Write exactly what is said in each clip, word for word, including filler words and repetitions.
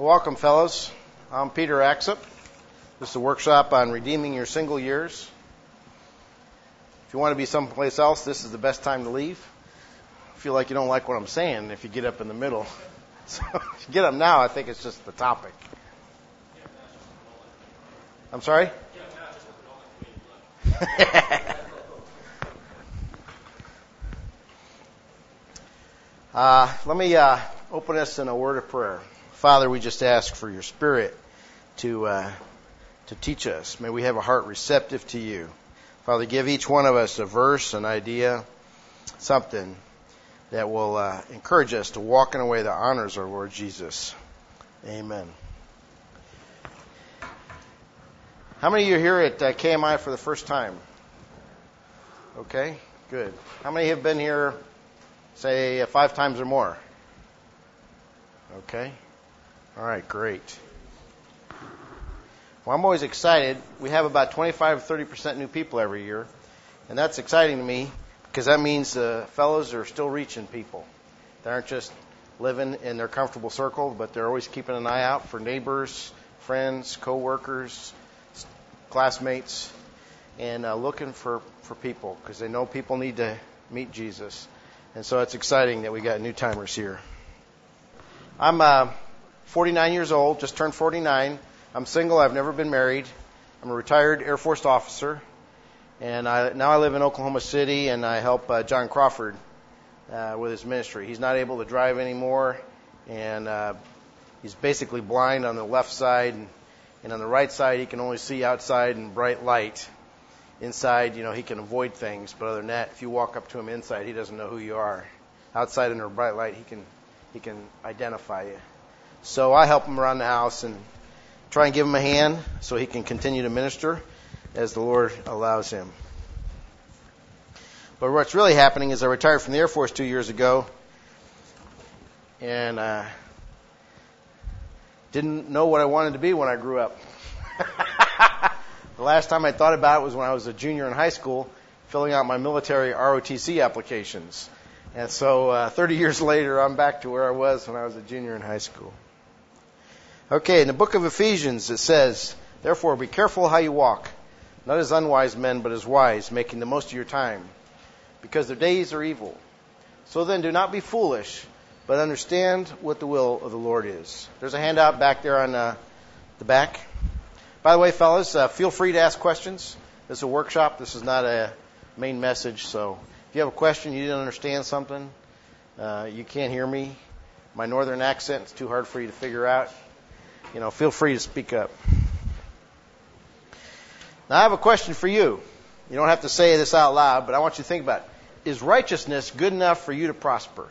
Welcome, fellows. I'm Peter Axup. This is a workshop on redeeming your single years. If you want to be someplace else, this is the best time to leave. I feel like you don't like what I'm saying if you get up in the middle. So if you get up now, I think it's just the topic. I'm sorry? uh, let me uh, open us in a word of prayer. Father, we just ask for your Spirit to uh, to teach us. May we have a heart receptive to you. Father, give each one of us a verse, an idea, something that will uh, encourage us to walk in a way that honors our Lord Jesus. Amen. How many of you are here at uh, K M I for the first time? Okay, good. How many have been here, say, uh, five times or more? Okay. All right, great. Well, I'm always excited. We have about twenty-five to thirty percent new people every year, and that's exciting to me because that means the fellows are still reaching people. They aren't just living in their comfortable circle, but they're always keeping an eye out for neighbors, friends, co-workers, classmates, and uh, looking for, for people because they know people need to meet Jesus. And so it's exciting that we got new-timers here. I'm uh, forty-nine years old, just turned forty-nine. I'm single. I've never been married. I'm a retired Air Force officer, and I, now I live in Oklahoma City, and I help uh, John Crawford uh, with his ministry. He's not able to drive anymore, and uh, he's basically blind on the left side, and, and on the right side he can only see outside in bright light. Inside, you know, he can avoid things, but other than that, if you walk up to him inside, he doesn't know who you are. Outside under bright light, he can he can identify you. So I help him around the house and try and give him a hand so he can continue to minister as the Lord allows him. But what's really happening is I retired from the Air Force two years ago and uh, didn't know what I wanted to be when I grew up. The last time I thought about it was when I was a junior in high school filling out my military R O T C applications. And so uh, thirty years later, I'm back to where I was when I was a junior in high school. Okay, in the book of Ephesians, it says, "Therefore, be careful how you walk, not as unwise men, but as wise, making the most of your time, because the days are evil. So then, do not be foolish, but understand what the will of the Lord is." There's a handout back there on uh, the back. By the way, fellas, uh, feel free to ask questions. This is a workshop. This is not a main message, so if you have a question, you didn't understand something, uh, you can't hear me, my northern accent is too hard for you to figure out, you know, feel free to speak up. Now, I have a question for you. You don't have to say this out loud, but I want you to think about it. Is righteousness good enough for you to prosper?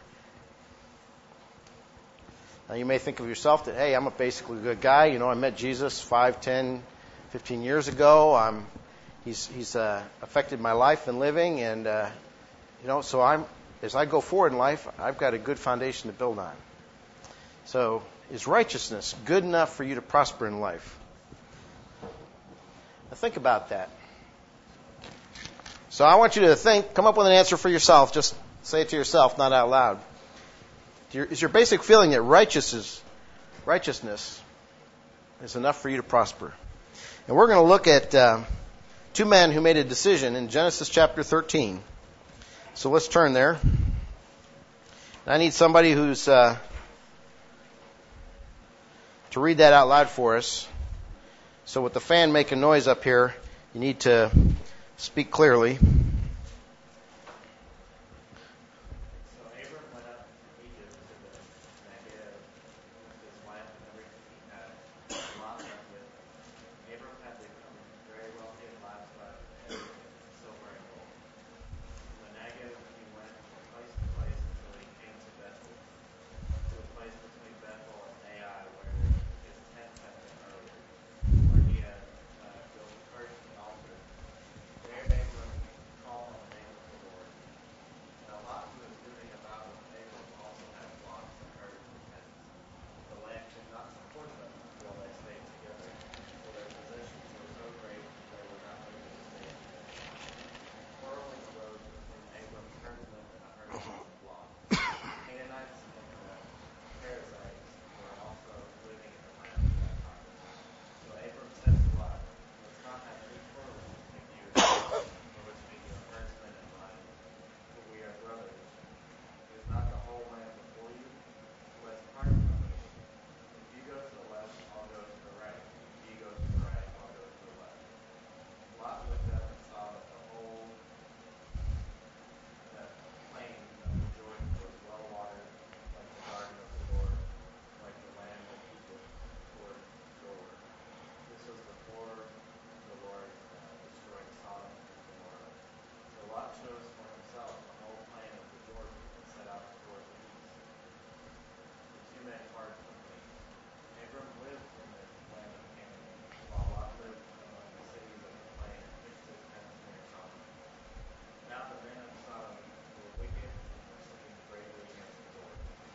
Now, you may think of yourself that, hey, I'm a basically good guy. You know, I met Jesus five, ten, fifteen years ago. I'm, he's he's uh, affected my life and living, and uh, you know, so I'm as I go forward in life, I've got a good foundation to build on. So, is righteousness good enough for you to prosper in life? Now, think about that. So, I want you to think, come up with an answer for yourself. Just say it to yourself, not out loud. Is your basic feeling that righteousness, righteousness is enough for you to prosper? And we're going to look at uh, two men who made a decision in Genesis chapter thirteen. So let's turn there. I need somebody who's uh, to read that out loud for us. So with the fan making noise up here, you need to speak clearly.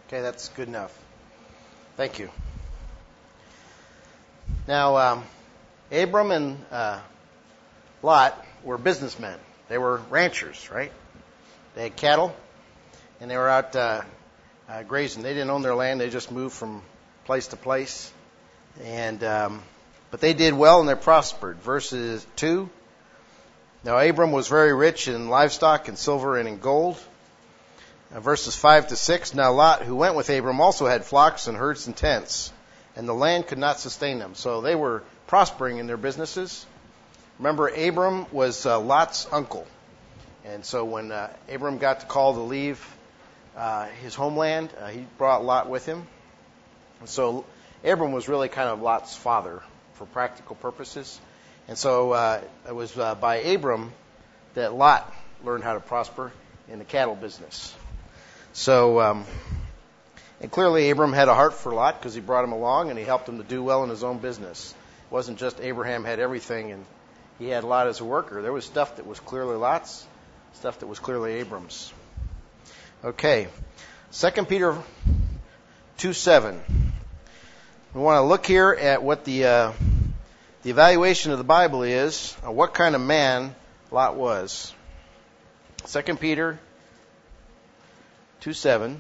Okay, that's good enough. Thank you. Now, um, Abram and uh, Lot were businessmen. They were ranchers, right? They had cattle, and they were out uh, uh, grazing. They didn't own their land. They just moved from place to place. And um, but they did well, and they prospered. Verses two. Now, Abram was very rich in livestock and silver and in gold. Uh, verses five to six. Now, Lot, who went with Abram, also had flocks and herds and tents, and the land could not sustain them. So they were prospering in their businesses. Remember, Abram was uh, Lot's uncle. And so when uh, Abram got the call to leave uh, his homeland, uh, he brought Lot with him. And so Abram was really kind of Lot's father for practical purposes. And so uh, it was uh, by Abram that Lot learned how to prosper in the cattle business. So, um, and clearly Abram had a heart for Lot because he brought him along and he helped him to do well in his own business. It wasn't just Abraham had everything and he had Lot as a worker. There was stuff that was clearly Lot's, stuff that was clearly Abram's. Okay, Second Peter two seven. We want to look here at what the uh, the evaluation of the Bible is, on what kind of man Lot was. Second Peter two seven.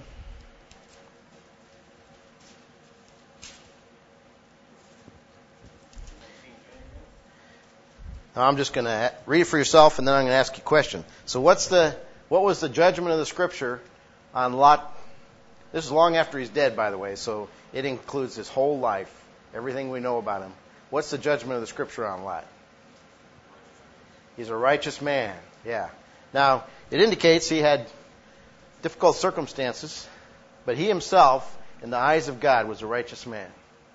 Now I'm just going to read it for yourself, and then I'm going to ask you a question. So, what's the what was the judgment of the Scripture on Lot? This is long after he's dead, by the way, so it includes his whole life, everything we know about him. What's the judgment of the Scripture on Lot? He's a righteous man. Yeah. Now, it indicates he had difficult circumstances, but he himself, in the eyes of God, was a righteous man.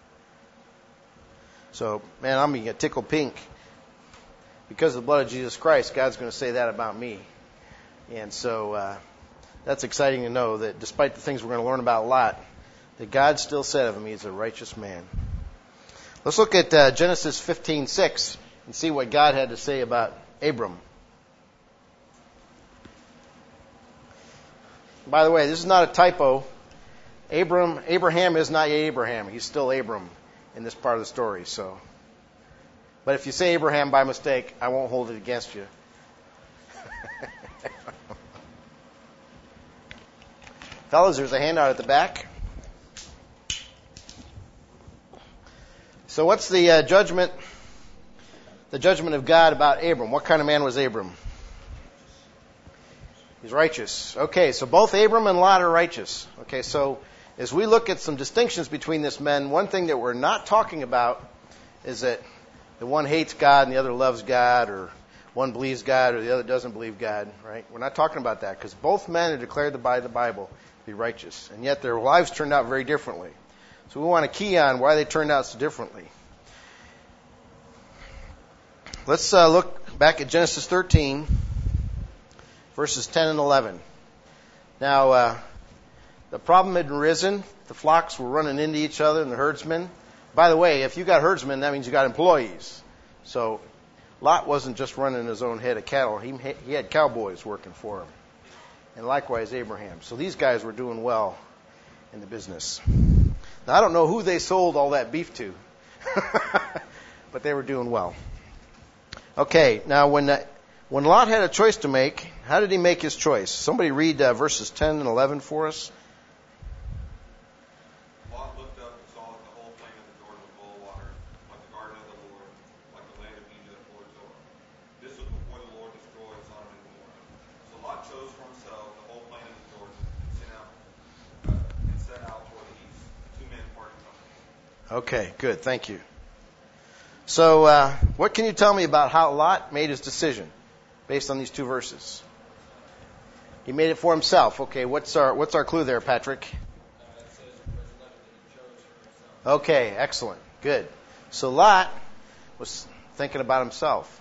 So, man, I'm going to get tickled pink. Because of the blood of Jesus Christ, God's going to say that about me. And so uh, that's exciting to know that despite the things we're going to learn about Lot, that God still said of him he's a righteous man. Let's look at uh, Genesis fifteen six and see what God had to say about Abram. By the way, this is not a typo. Abram, Abraham is not Abraham. He's still Abram in this part of the story. So, but if you say Abraham by mistake, I won't hold it against you. Fellas, there's a handout at the back. So what's the uh, judgment, the judgment of God about Abram? What kind of man was Abram? He's righteous. Okay, so both Abram and Lot are righteous. Okay, so as we look at some distinctions between these men, one thing that we're not talking about is that the one hates God and the other loves God, or one believes God or the other doesn't believe God, right? We're not talking about that because both men are declared by the Bible to be righteous, and yet their lives turned out very differently. So we want to key on why they turned out so differently. Let's uh, look back at Genesis thirteen, verses ten and eleven. Now, uh, the problem had arisen. The flocks were running into each other and the herdsmen. By the way, if you got herdsmen, that means you got employees. So Lot wasn't just running his own head of cattle. He, he had cowboys working for him. And likewise Abraham. So these guys were doing well in the business. Now, I don't know who they sold all that beef to, but they were doing well. Okay, now when that, when Lot had a choice to make, how did he make his choice? Somebody read uh, verses ten and eleven for us. Lot looked up and saw that the whole plain of the Jordan was full of water, like the garden of the Lord, like the land of Egypt before Zoar. This was before the Lord destroyed Sodom and Gomorrah. So Lot chose for himself the whole plain of the Jordan and sent out uh, and set out toward the east. Two men parted company. Okay, good. Thank you. So, uh, what can you tell me about how Lot made his decision based on these two verses? He made it for himself. Okay, what's our what's our clue there, Patrick? Okay, excellent. Good. So Lot was thinking about himself.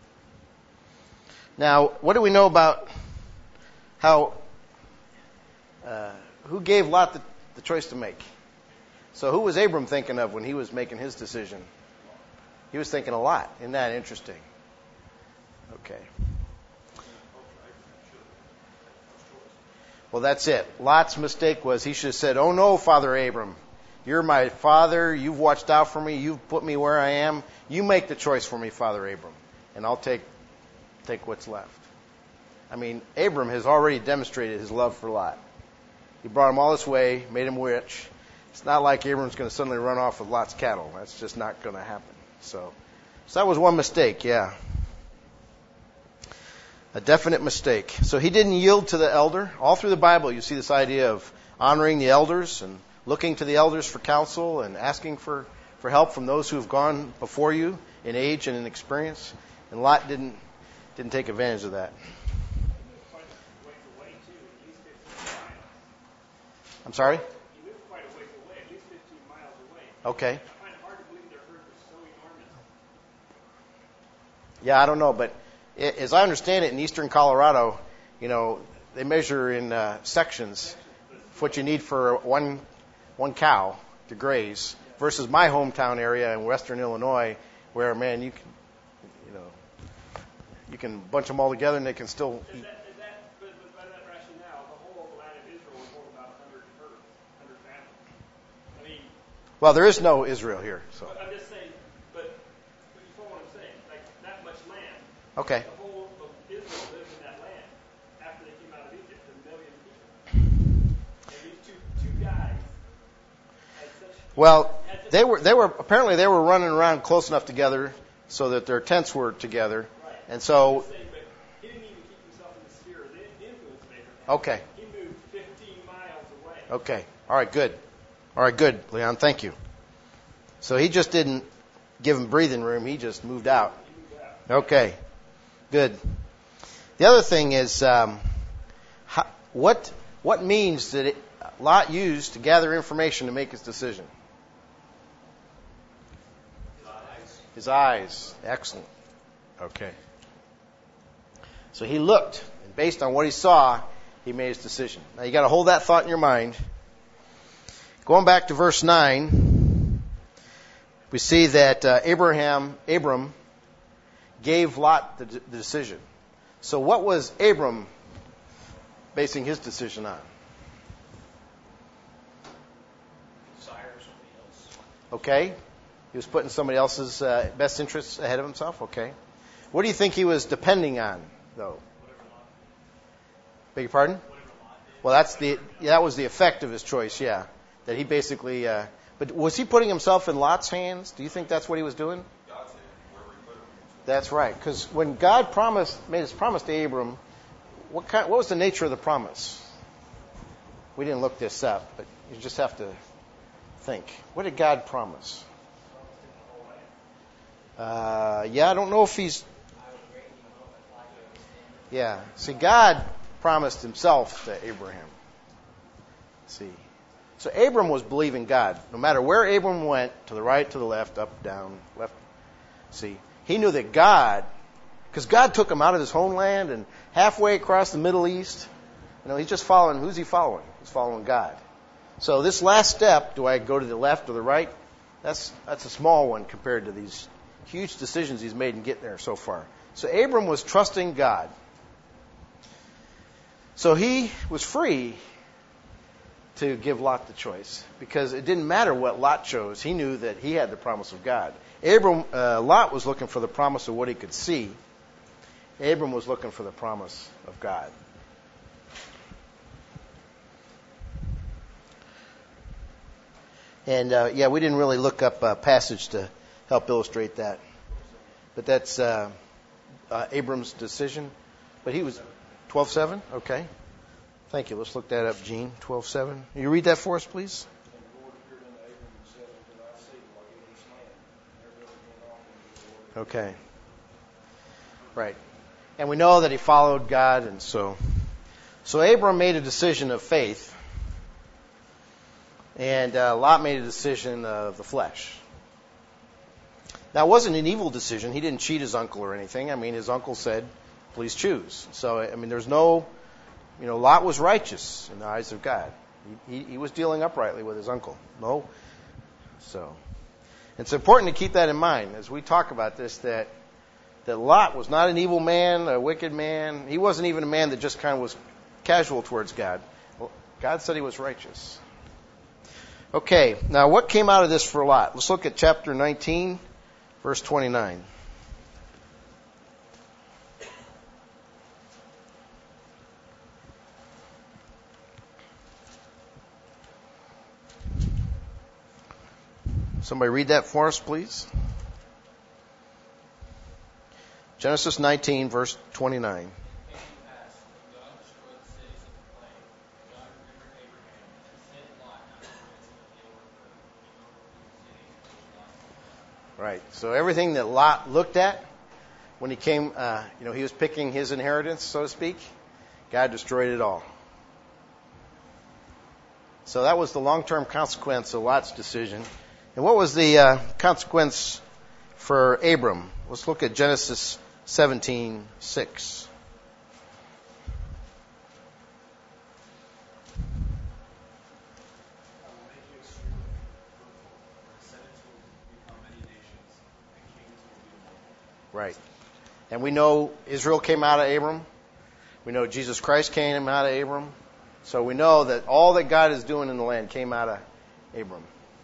Now, what do we know about how uh, who gave Lot the, the choice to make? So who was Abram thinking of when he was making his decision? He was thinking a lot. Isn't that interesting? Okay. Well, Well, that's it. Lot's mistake was he should have said, "Oh no, Father Abram, you're my father. You've watched out for me. You've put me where I am. You make the choice for me, Father Abram, and I'll take take what's left." I mean, Abram has already demonstrated his love for Lot. He brought him all this way, made him rich. It's not like Abram's going to suddenly run off with Lot's cattle. That's just not going to happen. So, so that was one mistake, yeah. A definite mistake. So he didn't yield to the elder. All through the Bible, you see this idea of honoring the elders and looking to the elders for counsel and asking for, for help from those who have gone before you in age and in experience. And Lot didn't didn't take advantage of that. I'm sorry? He lived quite a ways away, at least fifteen miles away. Okay. I find it hard to believe their herd was so enormous. Yeah, I don't know, but as I understand it, in eastern Colorado, you know, they measure in uh, sections what you need for one one cow to graze versus my hometown area in western Illinois, where, man, you can, you know, you can bunch them all together and they can still eat. Is that, is that, but, but by that rationale, the whole land of Israel would hold about one hundred herds, one hundred families. I mean, Well, there is no Israel here, so. but I'm just saying, but, but you follow what I'm saying? Like, that much land. Okay. The whole of Israel lived in that land after they came out of Egypt, a million people. And these two two guys had such. Well, they were they were apparently they were running around close enough together so that their tents were together, Right. and so. I'm saying, but he didn't even keep himself in the sphere of the influence of Abraham. Okay. He moved fifteen miles away. Okay. All right. Good. All right. Good, Leon. Thank you. So he just didn't give him breathing room. He just moved out. He moved out. Okay. Good. The other thing is, um, how, what what means did it, Lot use to gather information to make his decision? His eyes. His eyes. Excellent. Okay. So he looked, and based on what he saw, he made his decision. Now you got to hold that thought in your mind. Going back to verse nine, we see that uh, Abraham, Abram, gave Lot the, the decision. So what was Abram basing his decision on? Desire somebody else. Okay. He was putting somebody else's uh, best interests ahead of himself. Okay. What do you think he was depending on, though? Beg your pardon? Well, that's the yeah, that was the effect of his choice. Yeah, that he basically. Uh, but was he putting himself in Lot's hands? Do you think that's what he was doing? God's hand, wherever he put him. That's right. Because when God promised, made his promise to Abram, what kind, what was the nature of the promise? We didn't look this up, but you just have to think. What did God promise? Uh, yeah, I don't know if he's. Yeah. See, God promised himself to Abraham. See. So Abram was believing God. No matter where Abram went, to the right, to the left, up, down, left. See. He knew that God, because God took him out of his homeland and halfway across the Middle East. You know, he's just following, who's he following? He's following God. So this last step, do I go to the left or the right? That's that's a small one compared to these huge decisions he's made in getting there so far. So Abram was trusting God. So he was free to give Lot the choice because it didn't matter what Lot chose. He knew that he had the promise of God. Abram, uh, Lot was looking for the promise of what he could see. Abram was looking for the promise of God. And uh, yeah, we didn't really look up a passage to help illustrate that. But that's uh, uh, Abram's decision. But he was twelve seven? Okay. Thank you. Let's look that up, Gene. twelve seven. You read that for us, please? Okay. Right. And we know that he followed God, and so so Abram made a decision of faith, and uh, Lot made a decision of the flesh. Now, it wasn't an evil decision. He didn't cheat his uncle or anything. I mean, his uncle said, please choose. So, I mean, there's no, you know, Lot was righteous in the eyes of God. He, he, he was dealing uprightly with his uncle. No. So, it's important to keep that in mind as we talk about this, that that Lot was not an evil man, a wicked man. He wasn't even a man that just kind of was casual towards God. God said he was righteous. Okay, now what came out of this for Lot? Let's look at chapter nineteen, verse twenty-nine. Somebody read that for us, please. Genesis nineteen, verse twenty-nine. Right. So everything that Lot looked at when he came, uh, you know, he was picking his inheritance, so to speak, God destroyed it all. So that was the long-term consequence of Lot's decision. And what was the uh, consequence for Abram? Let's look at Genesis seventeen six. Right. And we know Israel came out of Abram. We know Jesus Christ came out of Abram. So we know that all that God is doing in the land came out of Abram.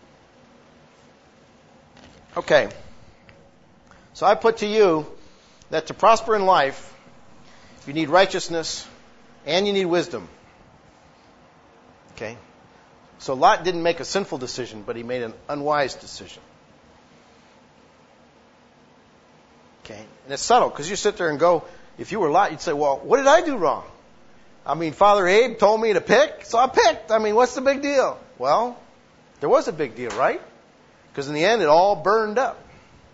Okay. So I put to you that to prosper in life, you need righteousness and you need wisdom. Okay. So Lot didn't make a sinful decision, but he made an unwise decision. Okay. And it's subtle because you sit there and go, if you were Lot, you'd say, well, what did I do wrong? I mean, Father Abe told me to pick, so I picked. I mean, what's the big deal? Well, there was a big deal, right? Because in the end, it all burned up.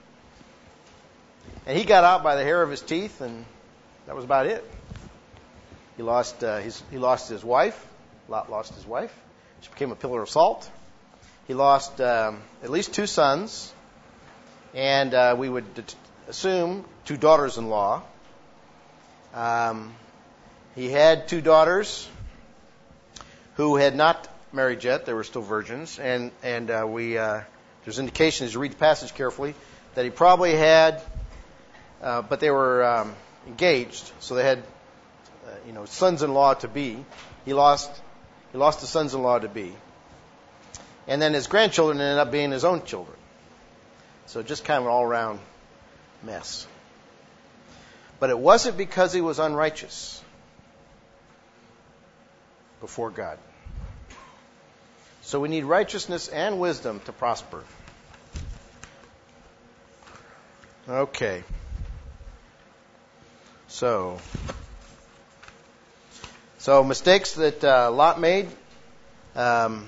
And he got out by the hair of his teeth, and that was about it. He lost uh, his he lost his wife. Lot lost his wife. She became a pillar of salt. He lost um, at least two sons, and uh, we would det- assume two daughters-in-law. Um, he had two daughters who had not married yet; they were still virgins, and and uh, we uh, there's indications, as you read the passage carefully, that he probably had, uh, but they were um, engaged, so they had, uh, you know, sons-in-law to be. He lost he lost the sons-in-law to be, and then his grandchildren ended up being his own children. So just kind of an all-around mess. But it wasn't because he was unrighteous before God. So we need righteousness and wisdom to prosper. Okay. So, so mistakes that uh, Lot made. Um,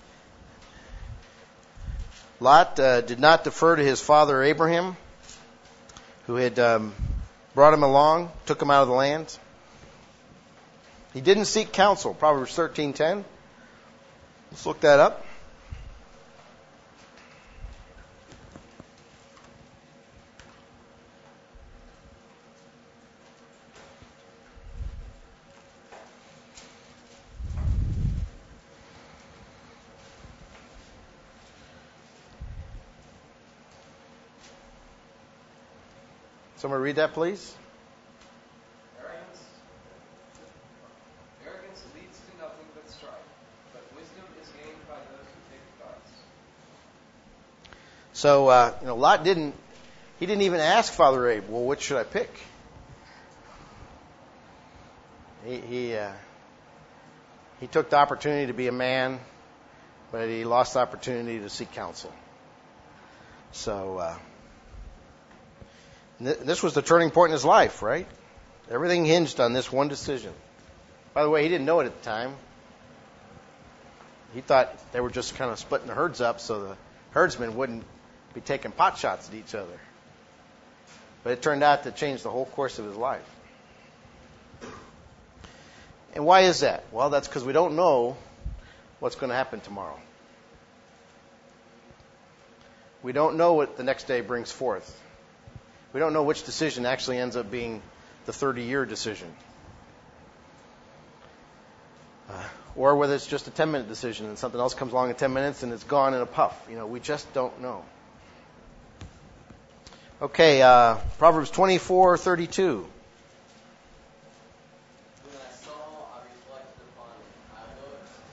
Lot uh, did not defer to his father Abraham, who had um, brought him along, took him out of the land. He didn't seek counsel, Proverbs thirteen ten. Let's look that up. Somebody read that, please. Arrogance, arrogance leads to nothing but strife, but wisdom is gained by those who take advice. So, uh, you know, Lot didn't, he didn't even ask Father Abe, well, which should I pick? He, he, uh, he took the opportunity to be a man, but he lost the opportunity to seek counsel. So, uh, this was the turning point in his life, right? Everything hinged on this one decision. By the way, he didn't know it at the time. He thought they were just kind of splitting the herds up so the herdsmen wouldn't be taking pot shots at each other. But it turned out to change the whole course of his life. And why is that? Well, that's because we don't know what's going to happen tomorrow. We don't know what the next day brings forth. We don't know which decision actually ends up being the thirty-year decision. Uh, or whether it's just a ten-minute decision and something else comes along in ten minutes and it's gone in a puff. You know, we just don't know. Okay, uh, Proverbs twenty-four thirty-two. When I saw, I reflected upon it. I looked,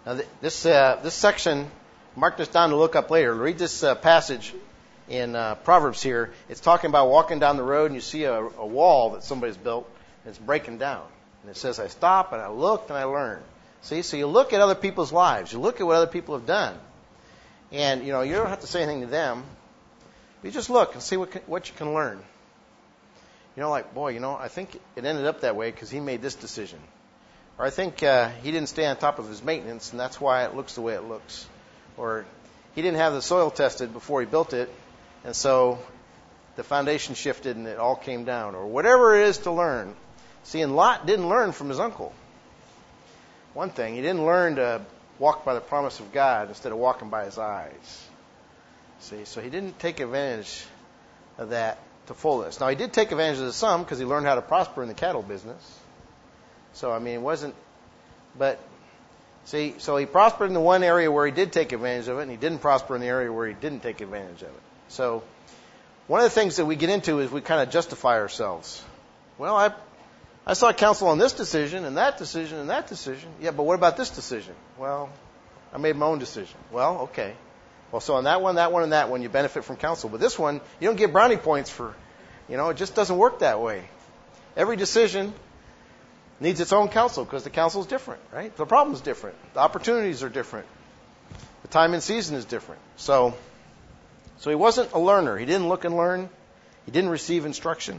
Now, th- this uh, this section, mark this down to look up later. Read this uh, passage in uh, Proverbs here. It's talking about walking down the road and you see a, a wall that somebody's built and it's breaking down. And it says, I stop and I looked and I learned. See, so you look at other people's lives. You look at what other people have done. And, you know, you don't have to say anything to them. You just look and see what what you can learn. You know, like, boy, you know, I think it ended up that way because he made this decision. Or I think uh, he didn't stay on top of his maintenance, and that's why it looks the way it looks. Or he didn't have the soil tested before he built it, and so the foundation shifted and it all came down. Or whatever it is to learn. See, and Lot didn't learn from his uncle. One thing, he didn't learn to walk by the promise of God instead of walking by his eyes. See, so he didn't take advantage of that to fullness. Now, he did take advantage of some because he learned how to prosper in the cattle business. So, I mean, it wasn't, but, see, so he prospered in the one area where he did take advantage of it, and he didn't prosper in the area where he didn't take advantage of it. So, one of the things that we get into is we kind of justify ourselves. Well, I I sought counsel on this decision, and that decision, and that decision. Yeah, but what about this decision? Well, I made my own decision. Well, okay. Well, so on that one, that one, and that one, you benefit from counsel. But this one, you don't get brownie points for, you know, it just doesn't work that way. Every decision needs its own counsel because the counsel is different, right? The problem is different. The opportunities are different. The time and season is different. So, so he wasn't a learner. He didn't look and learn. He didn't receive instruction.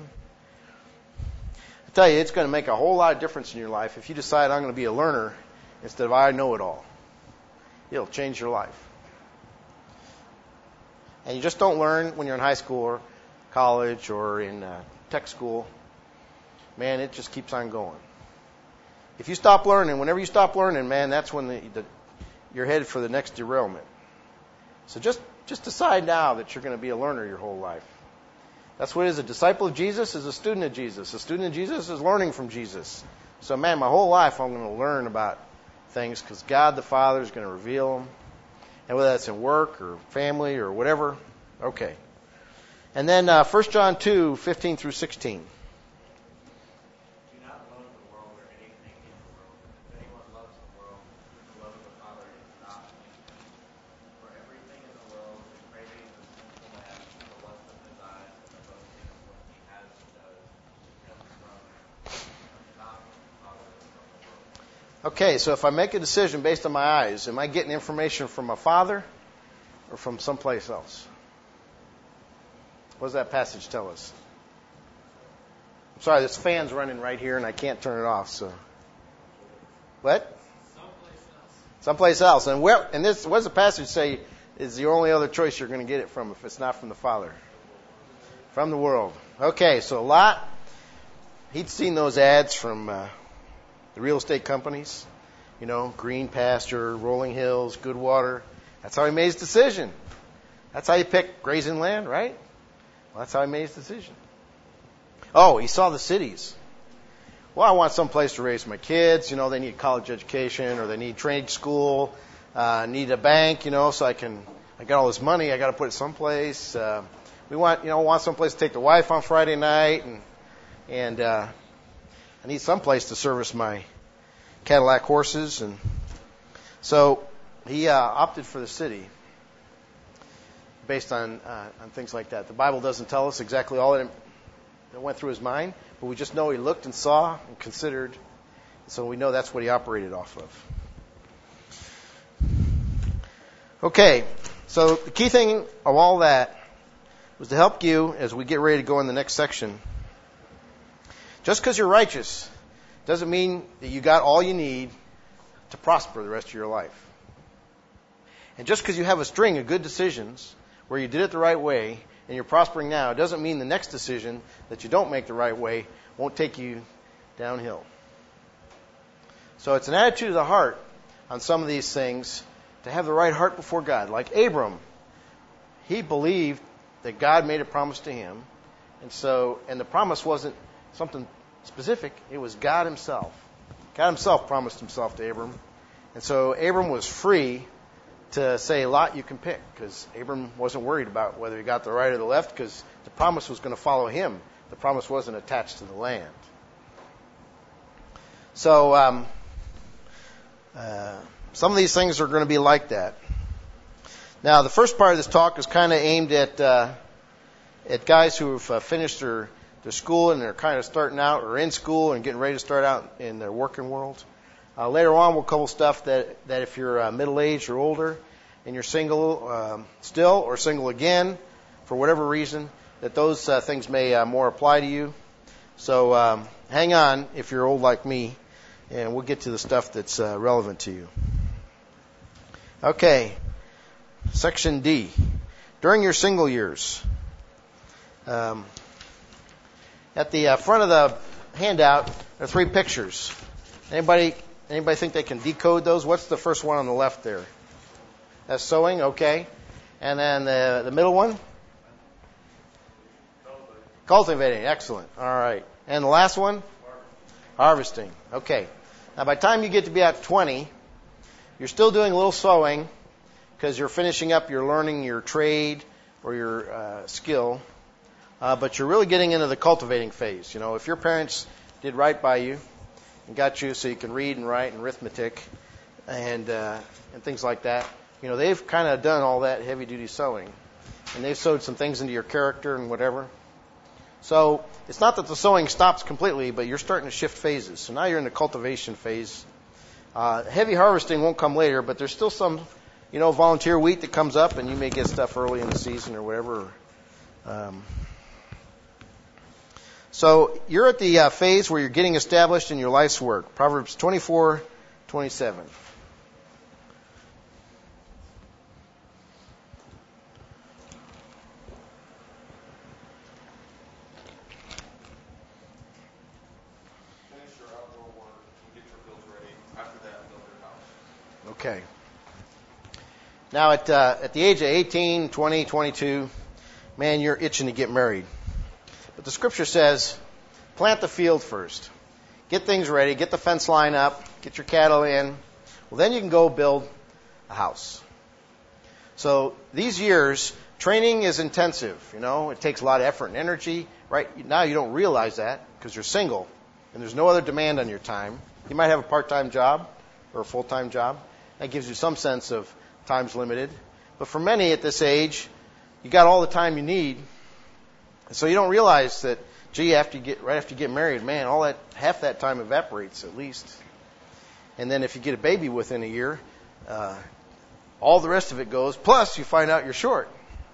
I tell you, it's going to make a whole lot of difference in your life if you decide I'm going to be a learner instead of I know it all. It'll change your life. And you just don't learn when you're in high school or college or in uh, tech school. Man, it just keeps on going. If you stop learning, whenever you stop learning, man, that's when the, the, you're headed for the next derailment. So just, just decide now that you're going to be a learner your whole life. That's what it is. A disciple of Jesus is a student of Jesus. A student of Jesus is learning from Jesus. So, man, my whole life I'm going to learn about things because God the Father is going to reveal them. And whether that's in work or family or whatever, okay. And then uh, First John two, fifteen through sixteen. Do not love the world or anything in the world. If anyone loves the world, the love of the Father is not in him. For everything in the world, the craving of the sinful man, the lust of his eyes, and the boasting of what he has and does, comes from, not from the Father, but from the world. Okay, so if I make a decision based on my eyes, am I getting information from my father or from someplace else? What does that passage tell us? I'm sorry, this fan's running right here and I can't turn it off. So, what? Someplace else. Someplace else. And where? And this, what does the passage say is the only other choice you're going to get it from if it's not from the Father? From the world. Okay, so Lot, he'd seen those ads from uh, the real estate companies, you know, green pasture, rolling hills, good water. That's how he made his decision. That's how you pick grazing land, right? Well, that's how he made his decision. Oh, he saw the cities. Well, I want some place to raise my kids. You know, they need college education or they need trade school, uh, need a bank, you know, so I can, I got all this money, I got to put it someplace. Uh, we want, you know, want someplace to take the wife on Friday night and, and, uh, I need some place to service my Cadillac horses. And so he uh, opted for the city based on uh, on things like that. The Bible doesn't tell us exactly all that, that went through his mind, but we just know he looked and saw and considered. So we know that's what he operated off of. Okay, so the key thing of all that was to help you as we get ready to go in the next section. Just because you're righteous doesn't mean that you got all you need to prosper the rest of your life. And just because you have a string of good decisions where you did it the right way and you're prospering now, it doesn't mean the next decision that you don't make the right way won't take you downhill. So it's an attitude of the heart on some of these things to have the right heart before God. Like Abram, he believed that God made a promise to him, and so and the promise wasn't something specific. It was God himself. God himself promised himself to Abram. And so Abram was free to say, Lot, you can pick, because Abram wasn't worried about whether he got the right or the left, because the promise was going to follow him. The promise wasn't attached to the land. So, um, uh, some of these things are going to be like that. Now, the first part of this talk is kind of aimed at uh, at guys who have uh, finished their, their school and they're kind of starting out or in school and getting ready to start out in their working world. Uh, later on, we'll cover stuff that, that if you're uh, middle-aged or older and you're single um, still or single again for whatever reason, that those uh, things may uh, more apply to you. So um, hang on if you're old like me, and we'll get to the stuff that's uh, relevant to you. Okay, section D. During your single years. Um, at the uh, front of the handout, there are three pictures. Anybody anybody think they can decode those? What's the first one on the left there? That's sowing, okay. And then the, the middle one? Cultivating. Cultivating, excellent. All right. And the last one? Harvesting. Harvesting, okay. Now, by the time you get to be at twenty, you're still doing a little sowing because you're finishing up, you're learning your trade or your uh, skill. Uh, but you're really getting into the cultivating phase. You know, if your parents did right by you and got you so you can read and write and arithmetic and uh, and things like that, you know, they've kind of done all that heavy-duty sowing. And they've sowed some things into your character and whatever. So it's not that the sowing stops completely, but you're starting to shift phases. So now you're in the cultivation phase. Uh, heavy harvesting won't come later, but there's still some, you know, volunteer wheat that comes up, and you may get stuff early in the season or whatever. Um, So you're at the uh, phase where you're getting established in your life's work. Proverbs twenty-four twenty-seven. Finish your outdoor work and get your fields ready. After that, build your house. Okay. Now at uh, at the age of eighteen, twenty, twenty-two, man, you're itching to get married. But the scripture says, plant the field first. Get things ready. Get the fence line up. Get your cattle in. Well, then you can go build a house. So these years, training is intensive. You know, it takes a lot of effort and energy. Right now, you don't realize that because you're single and there's no other demand on your time. You might have a part-time job or a full-time job. That gives you some sense of time's limited. But for many at this age, you got all the time you need. So you don't realize that, gee, after you get right after you get married, man, all that half that time evaporates at least. And then if you get a baby within a year, uh, all the rest of it goes. Plus, you find out you're short.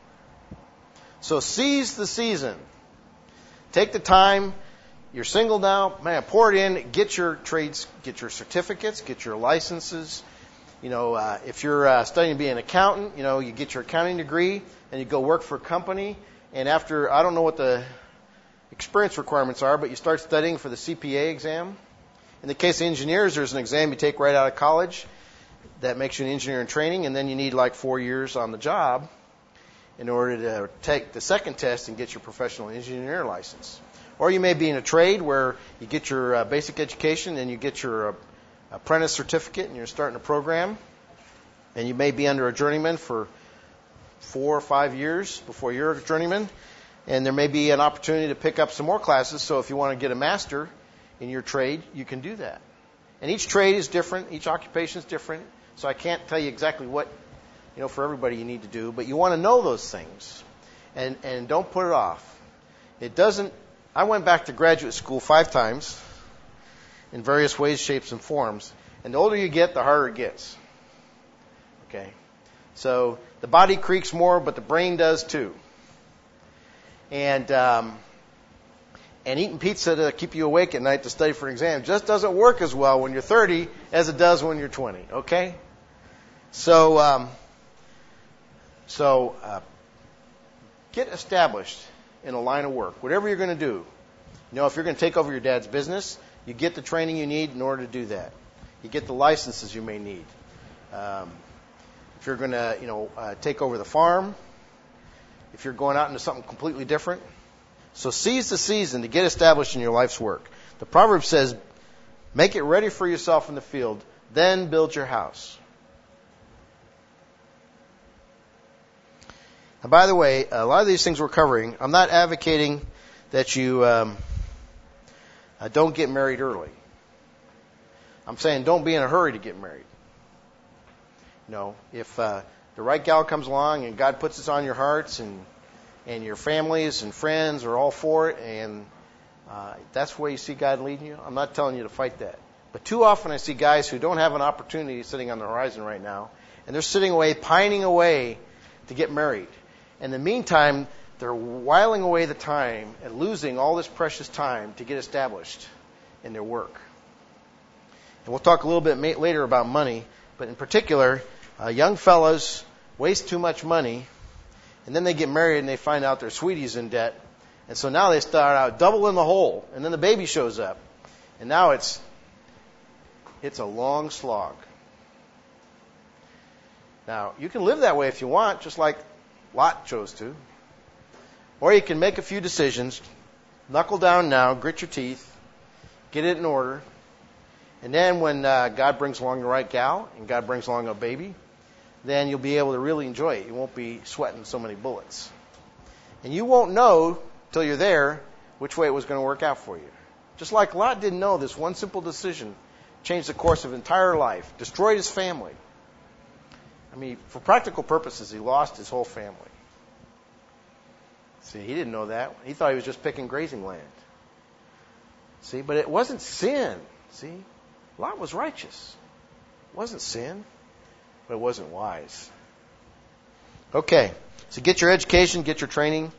So seize the season. Take the time. You're single now, man. Pour it in. Get your trades, get your certificates, get your licenses. You know, uh, if you're uh, studying to be an accountant, you know, you get your accounting degree and you go work for a company. And after, I don't know what the experience requirements are, but you start studying for the C P A exam. In the case of engineers, there's an exam you take right out of college that makes you an engineer in training, and then you need like four years on the job in order to take the second test and get your professional engineer license. Or you may be in a trade where you get your uh, basic education and you get your uh, apprentice certificate and you're starting a program, and you may be under a journeyman for four or five years before you're a journeyman, and there may be an opportunity to pick up some more classes. So if you want to get a master in your trade, you can do that. And each trade is different, each occupation is different, so I can't tell you exactly what, you know, for everybody you need to do, but you want to know those things, and and don't put it off. It doesn't. I went back to graduate school five times in various ways, shapes, and forms, and the older you get, the harder it gets. Okay, so the body creaks more, but the brain does too. And um, and eating pizza to keep you awake at night to study for an exam just doesn't work as well when you're thirty as it does when you're twenty. Okay, so um, so uh, get established in a line of work, whatever you're going to do. You know, if you're going to take over your dad's business, you get the training you need in order to do that. You get the licenses you may need. Um, If you're going to, you know, uh, take over the farm, if you're going out into something completely different. So seize the season to get established in your life's work. The proverb says, make it ready for yourself in the field, then build your house. And by the way, a lot of these things we're covering, I'm not advocating that you um, uh, don't get married early. I'm saying don't be in a hurry to get married. You know, if uh, the right gal comes along and God puts this on your hearts, and and your families and friends are all for it, and uh, that's where you see God leading you, I'm not telling you to fight that. But too often I see guys who don't have an opportunity sitting on the horizon right now, and they're sitting away, pining away to get married. In the meantime, they're whiling away the time and losing all this precious time to get established in their work. And we'll talk a little bit later about money, but in particular, uh, young fellas waste too much money, and then they get married and they find out their sweetie's in debt, and so now they start out double in the hole, and then the baby shows up, and now it's it's a long slog. Now, you can live that way if you want, just like Lot chose to. Or you can make a few decisions, knuckle down now, grit your teeth, get it in order, and then when uh, God brings along the right gal and God brings along a baby, then you'll be able to really enjoy it. You won't be sweating so many bullets. And you won't know till you're there which way it was going to work out for you. Just like Lot didn't know, this one simple decision changed the course of his entire life, destroyed his family. I mean, for practical purposes, he lost his whole family. See, he didn't know that. He thought he was just picking grazing land. See, but it wasn't sin. See, Lot was righteous. It wasn't sin, but it wasn't wise. Okay, so get your education, get your training.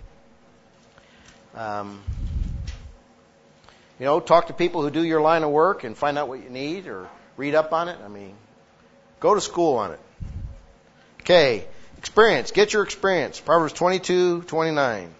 Um, you know, talk to people who do your line of work and find out what you need, or read up on it. I mean, go to school on it. Okay, experience. Get your experience. Proverbs twenty-two twenty-nine.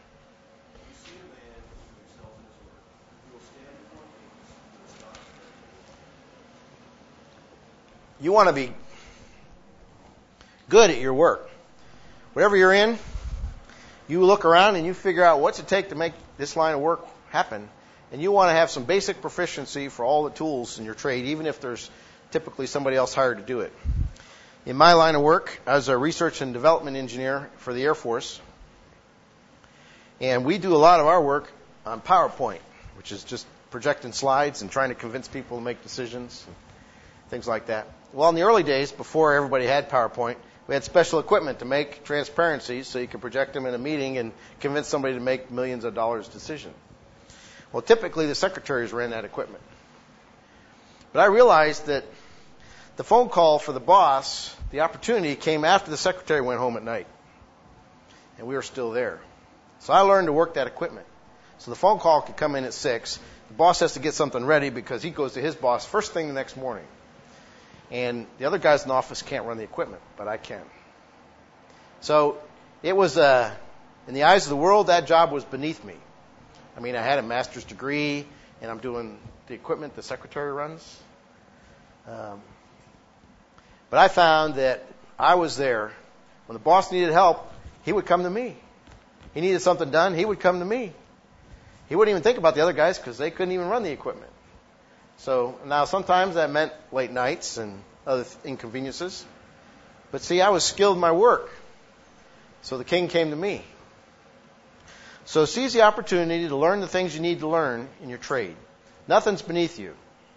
You want to be good at your work. Whatever you're in, you look around and you figure out what's it take to make this line of work happen. And you want to have some basic proficiency for all the tools in your trade, even if there's typically somebody else hired to do it. In my line of work, I was a research and development engineer for the Air Force. And we do a lot of our work on PowerPoint, which is just projecting slides and trying to convince people to make decisions and things like that. Well, in the early days, before everybody had PowerPoint, we had special equipment to make transparencies so you could project them in a meeting and convince somebody to make millions of dollars decision. Well, typically the secretaries ran that equipment. But I realized that the phone call for the boss, the opportunity came after the secretary went home at night. And we were still there. So I learned to work that equipment. So the phone call could come in at six. The boss has to get something ready because he goes to his boss first thing the next morning. And the other guys in the office can't run the equipment, but I can. So it was, uh, in the eyes of the world, that job was beneath me. I mean, I had a master's degree, and I'm doing the equipment the secretary runs. Um, but I found that I was there. When the boss needed help, he would come to me. He needed something done, he would come to me. He wouldn't even think about the other guys because they couldn't even run the equipment. So now sometimes that meant late nights and other inconveniences. But see, I was skilled in my work. So the king came to me. So seize the opportunity to learn the things you need to learn in your trade. Nothing's beneath you.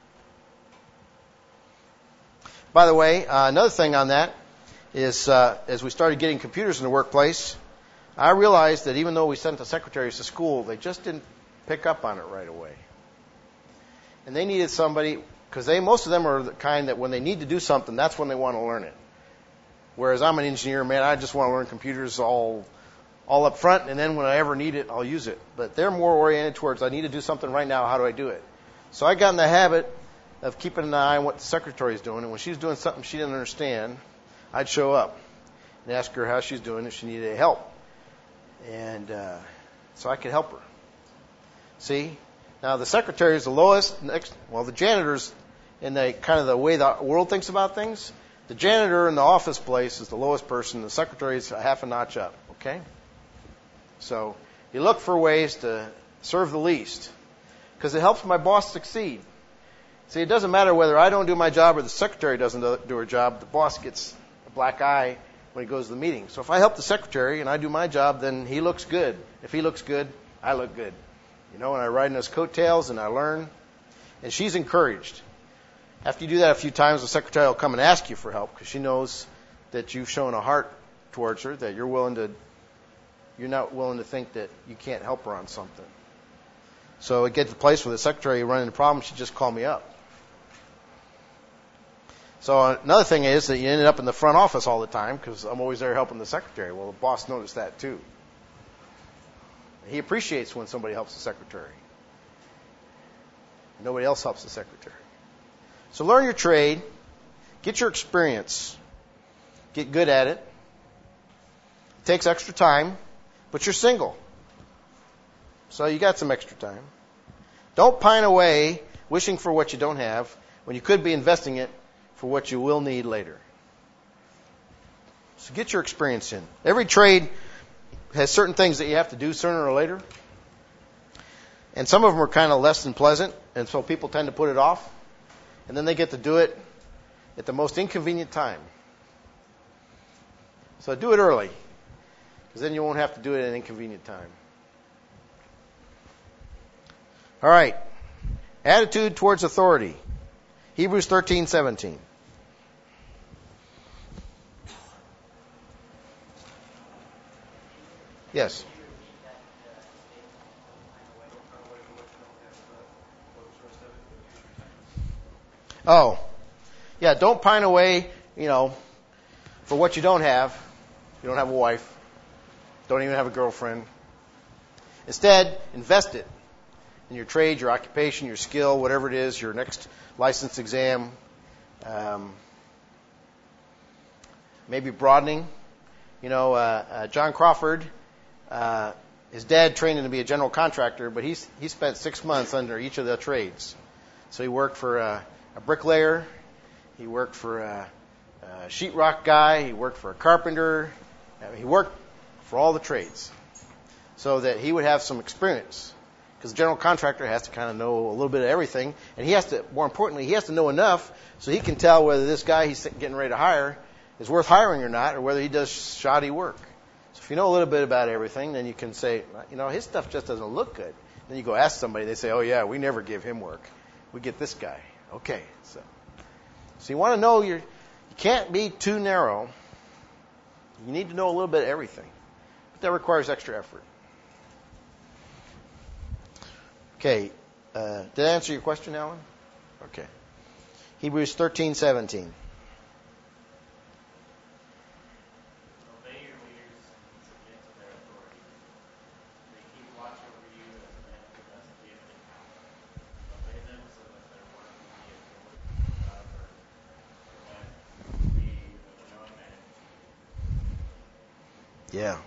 By the way, uh, another thing on that is uh, as we started getting computers in the workplace, I realized that even though we sent the secretaries to school, they just didn't pick up on it right away. And they needed somebody, because they most of them are the kind that when they need to do something, that's when they want to learn it. Whereas I'm an engineer, man, I just want to learn computers all all up front, and then when I ever need it, I'll use it. But they're more oriented towards, I need to do something right now, how do I do it? So I got in the habit of keeping an eye on what the secretary is doing, and when she's doing something she didn't understand, I'd show up and ask her how she's doing if she needed help. And uh, so I could help her. See? Now, the secretary is the lowest, next, well, the janitor's in the kind of the way the world thinks about things. The janitor in the office place is the lowest person. The secretary is a half a notch up, okay? So you look for ways to serve the least because it helps my boss succeed. See, it doesn't matter whether I don't do my job or the secretary doesn't do her job. The boss gets a black eye when he goes to the meeting. So if I help the secretary and I do my job, then he looks good. If he looks good, I look good. You know, and I ride in his coattails and I learn. And she's encouraged. After you do that a few times, the secretary will come and ask you for help because she knows that you've shown a heart towards her, that you're willing to, you're not willing to think that you can't help her on something. So it gets to the place where the secretary running into problems, she just called me up. So another thing is that you ended up in the front office all the time because I'm always there helping the secretary. Well, the boss noticed that too. He appreciates when somebody helps the secretary. Nobody else helps the secretary. So learn your trade, get your experience, get good at it. It takes extra time, but you're single. So you got some extra time. Don't pine away wishing for what you don't have when you could be investing it for what you will need later. So get your experience in. Every trade has certain things that you have to do sooner or later. And some of them are kind of less than pleasant, and so people tend to put it off. And then they get to do it at the most inconvenient time. So do it early, because then you won't have to do it at an inconvenient time. All right. Attitude towards authority. Hebrews thirteen seventeen. Yes. Oh, yeah, don't pine away, you know, for what you don't have. You don't have a wife. Don't even have a girlfriend. Instead, invest it in your trade, your occupation, your skill, whatever it is, your next license exam. Um, maybe broadening. You know, uh, uh, John Crawford, uh, his dad trained him to be a general contractor, but he's, he spent six months under each of the trades. So he worked for uh, a bricklayer. He worked for a, a sheetrock guy. He worked for a carpenter. I mean, he worked for all the trades so that he would have some experience. Because the general contractor has to kind of know a little bit of everything. And he has to, more importantly, he has to know enough so he can tell whether this guy he's getting ready to hire is worth hiring or not, or whether he does shoddy work. So if you know a little bit about everything, then you can say, you know, his stuff just doesn't look good. Then you go ask somebody, they say, oh, yeah, we never give him work. We get this guy. Okay, so so you want to know you're, you can't be too narrow. You need to know a little bit of everything. But that requires extra effort. Okay, uh, did I answer your question, Alan? Okay. Hebrews thirteen seventeen. Obey your leaders and submit to their authority. They keep watch over you as men possess gift and power. Obey them so that their work will be acknowledged without burden, so that we with no advantage. Yeah.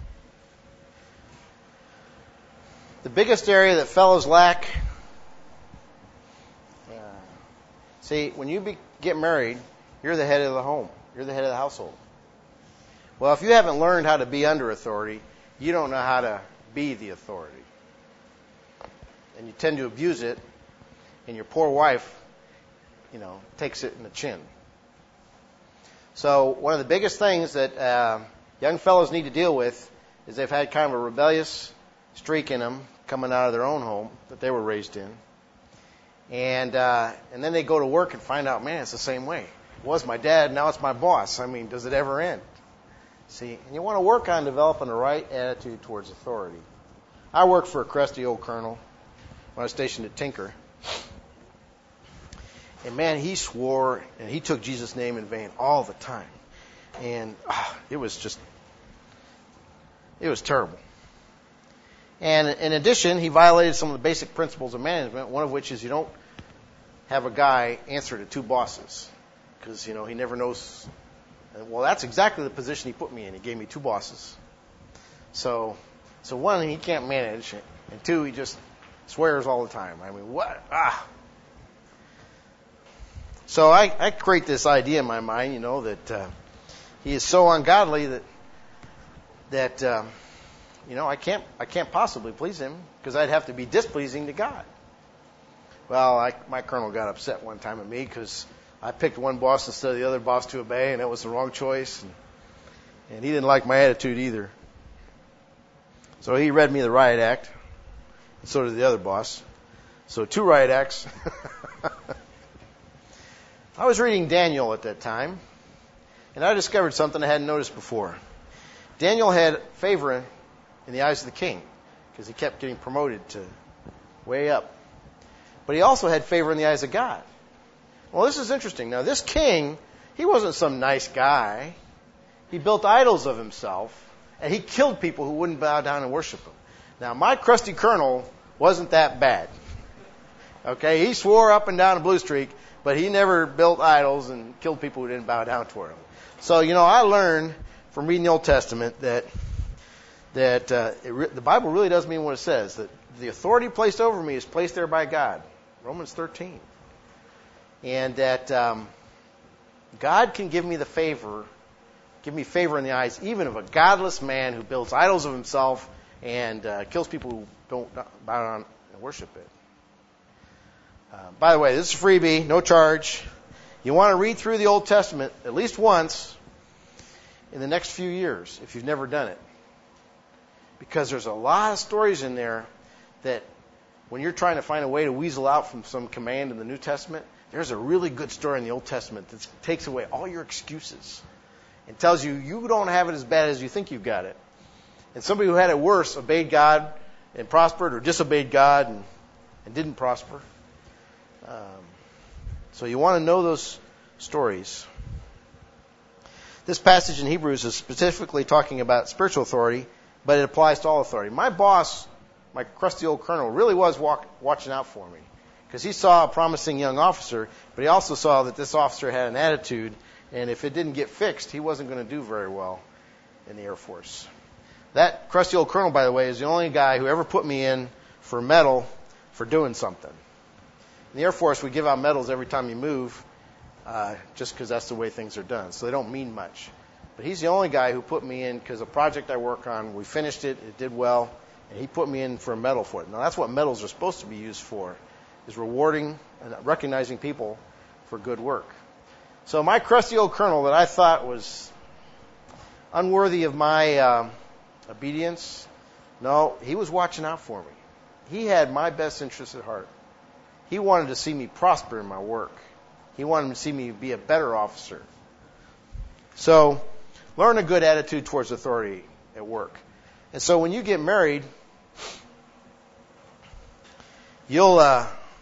The biggest area that fellows lack, uh, see, when you be, get married, you're the head of the home. You're the head of the household. Well, if you haven't learned how to be under authority, you don't know how to be the authority. And you tend to abuse it, and your poor wife, you know, takes it in the chin. So one of the biggest things that uh, young fellows need to deal with is they've had kind of a rebellious streak in them coming out of their own home that they were raised in. And uh, and then they go to work and find out, man, it's the same way. It was my dad, now it's my boss. I mean, does it ever end? See, and you want to work on developing the right attitude towards authority. I worked for a crusty old colonel when I was stationed at Tinker. And man, he swore and he took Jesus' name in vain all the time. And ah, it was just, it was terrible. And in addition, he violated some of the basic principles of management, one of which is you don't have a guy answer to two bosses. Because, you know, he never knows. Well, that's exactly the position he put me in. He gave me two bosses. So, so one, he can't manage. And two, he just swears all the time. I mean, what? Ah. So I, I create this idea in my mind, you know, that uh, he is so ungodly that, that, um, you know, I can't I can't possibly please him because I'd have to be displeasing to God. Well, I, my colonel got upset one time at me because I picked one boss instead of the other boss to obey, and that was the wrong choice. And, and he didn't like my attitude either. So he read me the riot act, and so did the other boss. So two riot acts. I was reading Daniel at that time. And I discovered something I hadn't noticed before. Daniel had favor in, in the eyes of the king because he kept getting promoted to way up. But he also had favor in the eyes of God. Well, this is interesting. Now, this king, he wasn't some nice guy. He built idols of himself, and he killed people who wouldn't bow down and worship him. Now, my crusty colonel wasn't that bad. Okay, he swore up and down a blue streak, but he never built idols and killed people who didn't bow down toward him. So, you know, I learned from reading the Old Testament that that uh, it re- the Bible really does mean what it says, that the authority placed over me is placed there by God. Romans thirteen. And that um, God can give me the favor, give me favor in the eyes even of a godless man who builds idols of himself and uh, kills people who don't bow down and worship it. Uh, by the way, this is a freebie, no charge. You want to read through the Old Testament at least once in the next few years if you've never done it. Because there's a lot of stories in there that when you're trying to find a way to weasel out from some command in the New Testament, there's a really good story in the Old Testament that takes away all your excuses and tells you you don't have it as bad as you think you've got it. And somebody who had it worse obeyed God and prospered, or disobeyed God and, and didn't prosper. Um, so you want to know those stories. This passage in Hebrews is specifically talking about spiritual authority, but it applies to all authority. My boss, my crusty old colonel, really was walk, watching out for me because he saw a promising young officer, but he also saw that this officer had an attitude, and if it didn't get fixed, he wasn't going to do very well in the Air Force. That crusty old colonel, by the way, is the only guy who ever put me in for a medal for doing something. In the Air Force, we give out medals every time you move, uh, just because that's the way things are done. So they don't mean much. But he's the only guy who put me in because a project I work on, we finished it, it did well, and he put me in for a medal for it. Now, that's what medals are supposed to be used for, is rewarding and recognizing people for good work. So my crusty old colonel that I thought was unworthy of my um, obedience, no, he was watching out for me. He had my best interests at heart. He wanted to see me prosper in my work. He wanted to see me be a better officer. So, learn a good attitude towards authority at work. And so when you get married, you'll uh,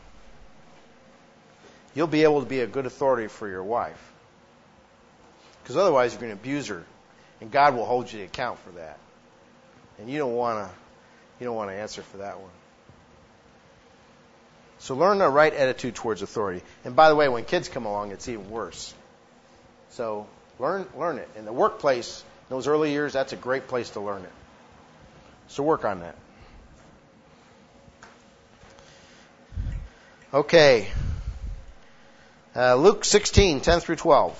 you'll be able to be a good authority for your wife. Because otherwise you're going to abuse her, and God will hold you to account for that. And you don't want to you don't want to answer for that one. So learn the right attitude towards authority. And by the way, when kids come along, it's even worse. So learn learn it. In the workplace, in those early years, that's a great place to learn it. So work on that. Okay. Uh, Luke sixteen, ten through twelve.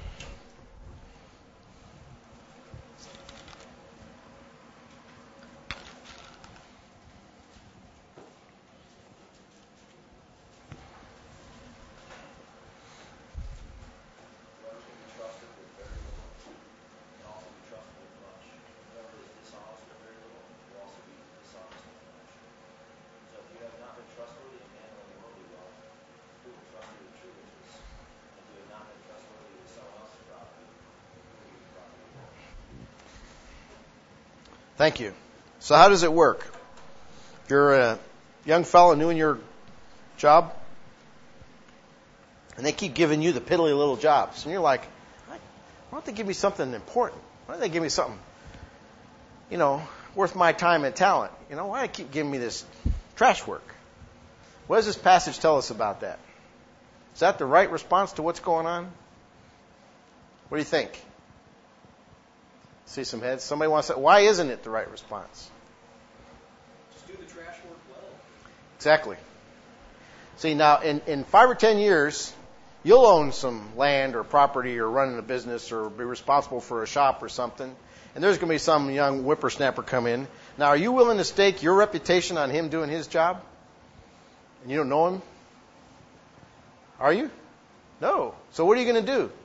Thank you. So how does it work? You're a young fellow new in your job, and they keep giving you the piddly little jobs. And you're like, why don't they give me something important? Why don't they give me something, you know, worth my time and talent? You know, why do they keep giving me this trash work? What does this passage tell us about that? Is that the right response to what's going on? What do you think? See some heads. Somebody wants to say, why isn't it the right response? Just do the trash work well. Exactly. See, now, in, in five or ten years, you'll own some land or property or run a business or be responsible for a shop or something, and there's going to be some young whippersnapper come in. Now, are you willing to stake your reputation on him doing his job? And you don't know him? Are you? No. So what are you going to do?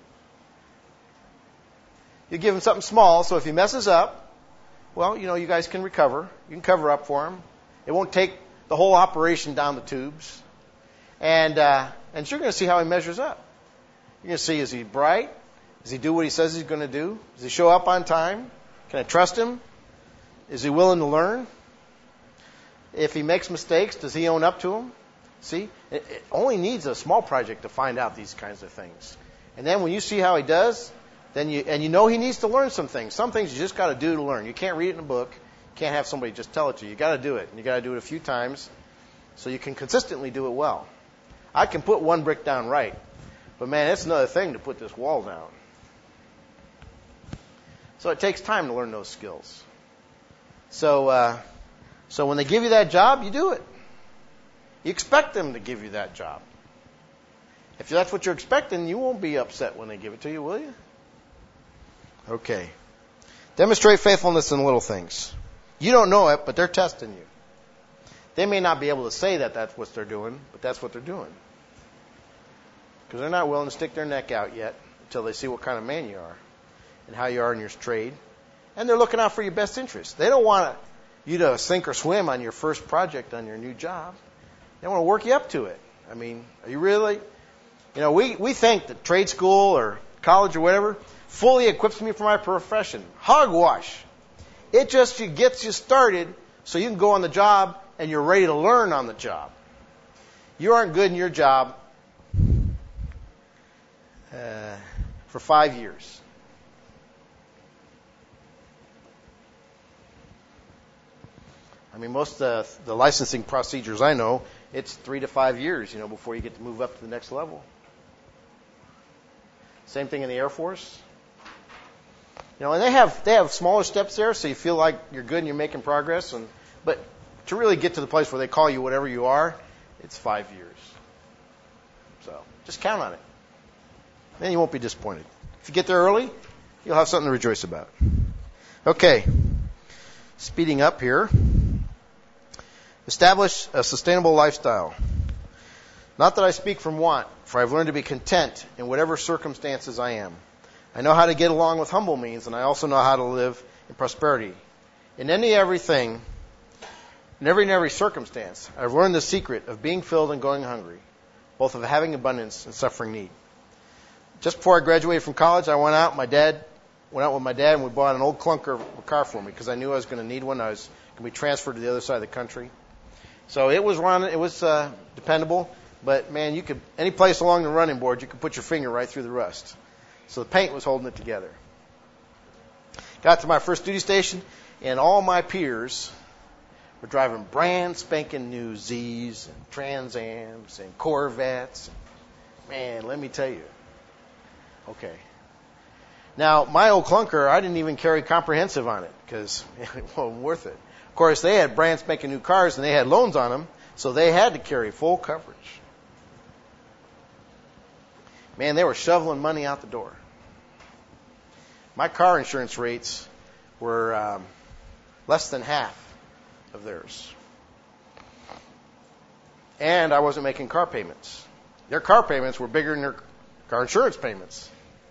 You give him something small, so if he messes up, well, you know, you guys can recover. You can cover up for him. It won't take the whole operation down the tubes. And uh, and you're going to see how he measures up. You're going to see, is he bright? Does he do what he says he's going to do? Does he show up on time? Can I trust him? Is he willing to learn? If he makes mistakes, does he own up to them? See, it, it only needs a small project to find out these kinds of things. And then when you see how he does, then you and you know he needs to learn some things. Some things you just got to do to learn. You can't read it in a book. You can't have somebody just tell it to you. You got to do it. And you got to do it a few times so you can consistently do it well. I can put one brick down right, but man, it's another thing to put this wall down. So it takes time to learn those skills. So, uh, so when they give you that job, you do it. You expect them to give you that job. If that's what you're expecting, you won't be upset when they give it to you, will you? Okay. Demonstrate faithfulness in little things. You don't know it, but they're testing you. They may not be able to say that that's what they're doing, but that's what they're doing. Because they're not willing to stick their neck out yet until they see what kind of man you are and how you are in your trade. And they're looking out for your best interest. They don't want you to sink or swim on your first project on your new job. They want to work you up to it. I mean, are you really? You know, we, we think that trade school or college or whatever fully equips me for my profession. Hogwash. It just gets you started so you can go on the job and you're ready to learn on the job. You aren't good in your job uh, for five years. I mean, most of the, the licensing procedures I know, it's three to five years, you know, before you get to move up to the next level. Same thing in the Air Force. You know, and they have they have smaller steps there, so you feel like you're good and you're making progress. And but to really get to the place where they call you whatever you are, it's five years. So just count on it. Then you won't be disappointed. If you get there early, you'll have something to rejoice about. Okay, speeding up here. Establish a sustainable lifestyle. Not that I speak from want, for I've learned to be content in whatever circumstances I am. I know how to get along with humble means, and I also know how to live in prosperity. In any everything, in every and every circumstance, I've learned the secret of being filled and going hungry, both of having abundance and suffering need. Just before I graduated from college, I went out. My dad went out with my dad, and we bought an old clunker car for me because I knew I was going to need one. I was going to be transferred to the other side of the country. So it was run. It was uh, dependable, but man, you could any place along the running board, you could put your finger right through the rust. So the paint was holding it together. Got to my first duty station, and all my peers were driving brand spanking new Z's and Trans Ams and Corvettes. Man, let me tell you. Okay. Now, my old clunker, I didn't even carry comprehensive on it because it wasn't worth it. Of course, they had brand spanking new cars and they had loans on them, so they had to carry full coverage. Man, they were shoveling money out the door. My car insurance rates were um, less than half of theirs. And I wasn't making car payments. Their car payments were bigger than their car insurance payments.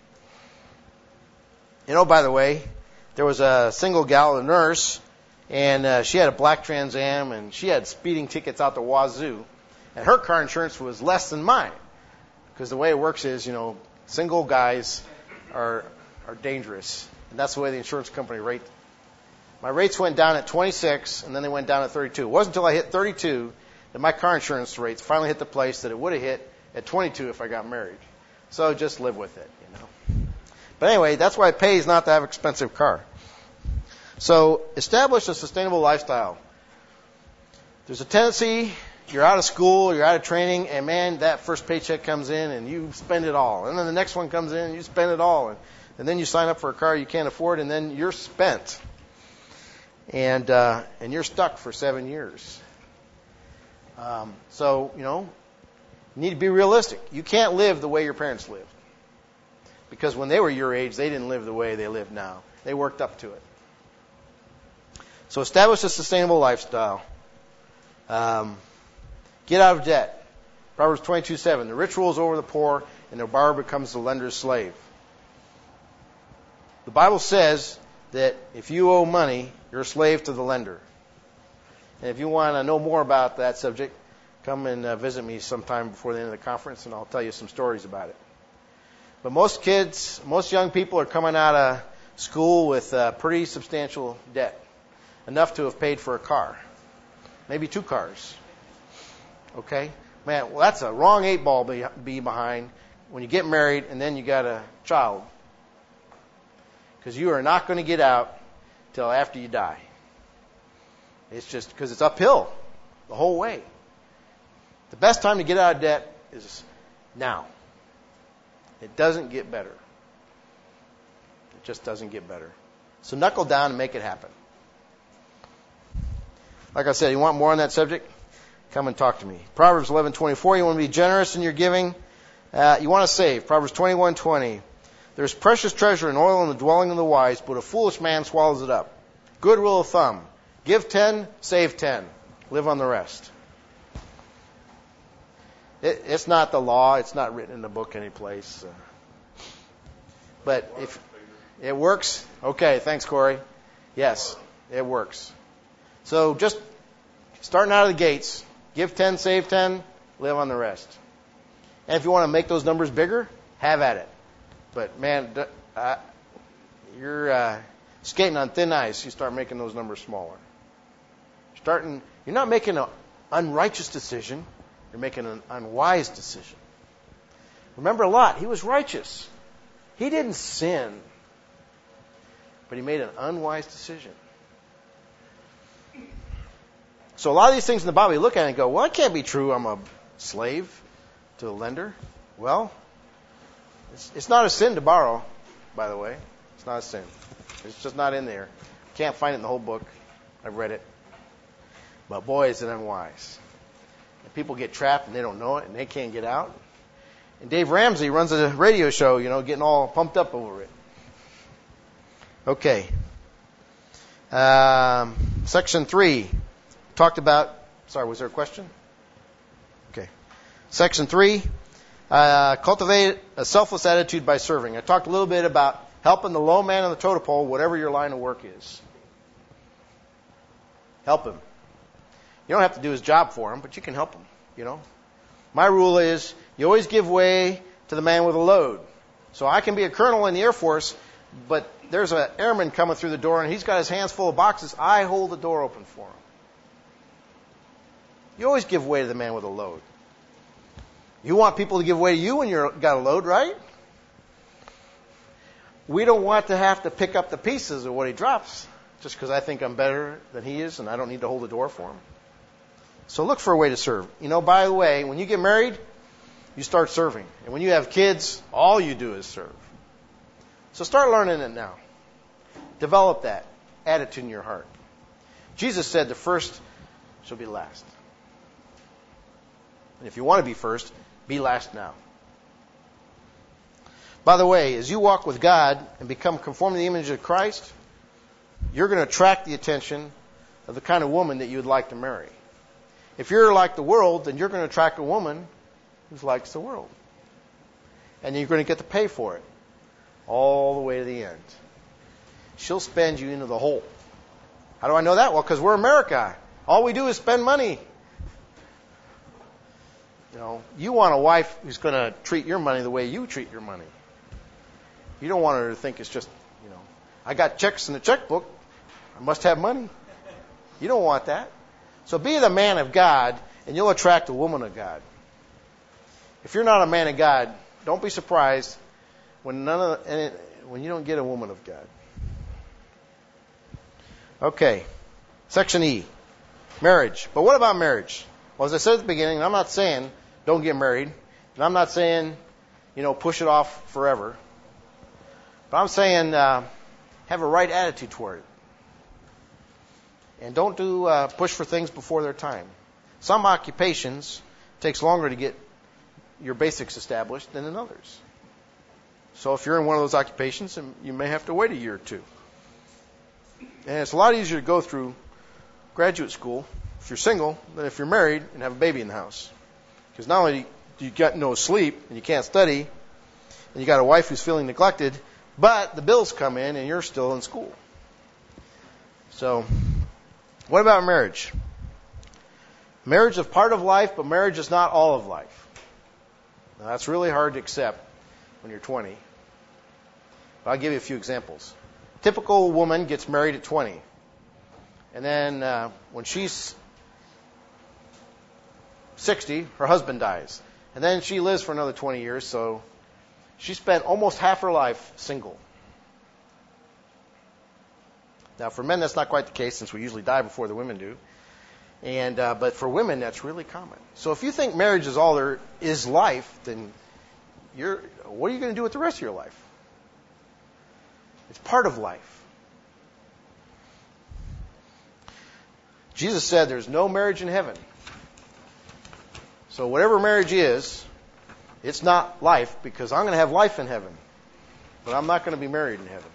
You know, by the way, there was a single gal, a nurse, and uh, she had a black Trans Am, and she had speeding tickets out the wazoo. And her car insurance was less than mine. Because the way it works is, you know, single guys are are dangerous. And that's the way the insurance company rate. My rates went down at twenty-six, and then they went down at thirty-two. It wasn't until I hit thirty-two that my car insurance rates finally hit the place that it would have hit at twenty-two if I got married. So just live with it, you know. But anyway, that's why it pays not to have an expensive car. So establish a sustainable lifestyle. There's a tendency, you're out of school, you're out of training, and man, that first paycheck comes in and you spend it all. And then the next one comes in and you spend it all. And, and then you sign up for a car you can't afford, and then you're spent. And uh, and you're stuck for seven years. Um, so, you know, you need to be realistic. You can't live the way your parents lived. Because when they were your age, they didn't live the way they live now. They worked up to it. So establish a sustainable lifestyle. Um, get out of debt. Proverbs twenty-two seven. The rich rules over the poor, and the borrower becomes the lender's slave. The Bible says that if you owe money, you're a slave to the lender. And if you want to know more about that subject, come and uh, visit me sometime before the end of the conference, and I'll tell you some stories about it. But most kids, most young people are coming out of school with uh, pretty substantial debt, enough to have paid for a car, maybe two cars. Okay? Man, well, that's a wrong eight ball to be behind when you get married and then you got a child. Because you are not going to get out till after you die. It's just because it's uphill the whole way. The best time to get out of debt is now. It doesn't get better. It just doesn't get better. So knuckle down and make it happen. Like I said, you want more on that subject? Come and talk to me. Proverbs eleven twenty-four. You want to be generous in your giving. Uh, you want to save. Proverbs twenty-one twenty. There's precious treasure and oil in the dwelling of the wise, but a foolish man swallows it up. Good rule of thumb. Give ten, save ten. Live on the rest. It, it's not the law. It's not written in the book anyplace. Uh, but if it works, okay, thanks, Corey. Yes, it works. So just starting out of the gates, give ten, save ten, live on the rest. And if you want to make those numbers bigger, have at it. But man, uh, you're uh, skating on thin ice. You start making those numbers smaller. Starting, you're not making an unrighteous decision. You're making an unwise decision. Remember Lot, he was righteous. He didn't sin. But he made an unwise decision. So a lot of these things in the Bible, you look at it and go, well, it can't be true. I'm a slave to a lender. Well, it's, it's not a sin to borrow, by the way. It's not a sin. It's just not in there. Can't find it in the whole book. I've read it. But boy, is it unwise. And people get trapped and they don't know it and they can't get out. And Dave Ramsey runs a radio show, you know, getting all pumped up over it. Okay. Um, section three. Talked about, sorry, was there a question? Okay. Section three. Uh, cultivate a selfless attitude by serving. I talked a little bit about helping the low man on the totem pole, whatever your line of work is. Help him. You don't have to do his job for him, but you can help him, you know. My rule is you always give way to the man with a load. So I can be a colonel in the Air Force, but there's an airman coming through the door and he's got his hands full of boxes. I hold the door open for him. You always give way to the man with a load. You want people to give way to you when you've got a load, right? We don't want to have to pick up the pieces of what he drops just because I think I'm better than he is and I don't need to hold the door for him. So look for a way to serve. You know, by the way, when you get married, you start serving. And when you have kids, all you do is serve. So start learning it now. Develop that attitude in your heart. Jesus said the first shall be last. And if you want to be first, be last now. By the way, as you walk with God and become conformed to the image of Christ, you're going to attract the attention of the kind of woman that you would like to marry. If you're like the world, then you're going to attract a woman who likes the world. And you're going to get to pay for it all the way to the end. She'll spend you into the hole. How do I know that? Well, because we're America. All we do is spend money. You know, you want a wife who's going to treat your money the way you treat your money. You don't want her to think it's just, you know, I got checks in the checkbook. I must have money. You don't want that. So be the man of God, and you'll attract a woman of God. If you're not a man of God, don't be surprised when none of the, when you don't get a woman of God. Okay, section E, marriage. But what about marriage? Well, as I said at the beginning, I'm not saying don't get married, and I'm not saying, you know, push it off forever. But I'm saying uh, have a right attitude toward it. And don't do uh, push for things before their time. Some occupations takes longer to get your basics established than in others. So if you're in one of those occupations, you may have to wait a year or two. And it's a lot easier to go through graduate school if you're single than if you're married and have a baby in the house. Because not only do you got no sleep and you can't study, and you got a wife who's feeling neglected, but the bills come in and you're still in school. So, what about marriage? Marriage is part of life, but marriage is not all of life. Now, that's really hard to accept when you're twenty. But I'll give you a few examples. Typical woman gets married at twenty. And then uh, when she's sixty, her husband dies. And then she lives for another twenty years, so she spent almost half her life single. Now, for men, that's not quite the case, since we usually die before the women do. And uh, but for women, that's really common. So if you think marriage is all there is life, then you're what are you going to do with the rest of your life? It's part of life. Jesus said there's no marriage in heaven. So whatever marriage is, it's not life, because I'm going to have life in heaven. But I'm not going to be married in heaven.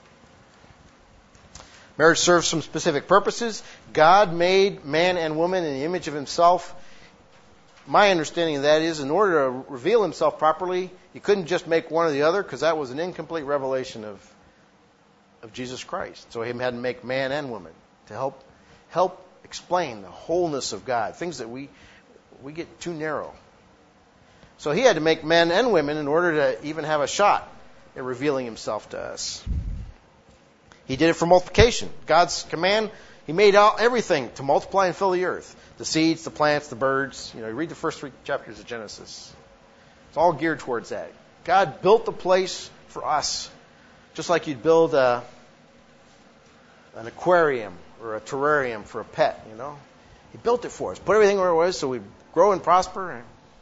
Marriage serves some specific purposes. God made man and woman in the image of himself. My understanding of that is, in order to reveal himself properly, he couldn't just make one or the other, because that was an incomplete revelation of, of Jesus Christ. So he had to make man and woman to help help explain the wholeness of God, things that we we get too narrow. So he had to make men and women in order to even have a shot at revealing himself to us. He did it for multiplication. God's command, he made out everything to multiply and fill the earth. The seeds, the plants, the birds. You know, you read the first three chapters of Genesis. It's all geared towards that. God built the place for us, just like you'd build a, an aquarium or a terrarium for a pet, you know. He built it for us. Put everything where it was so we grow and prosper.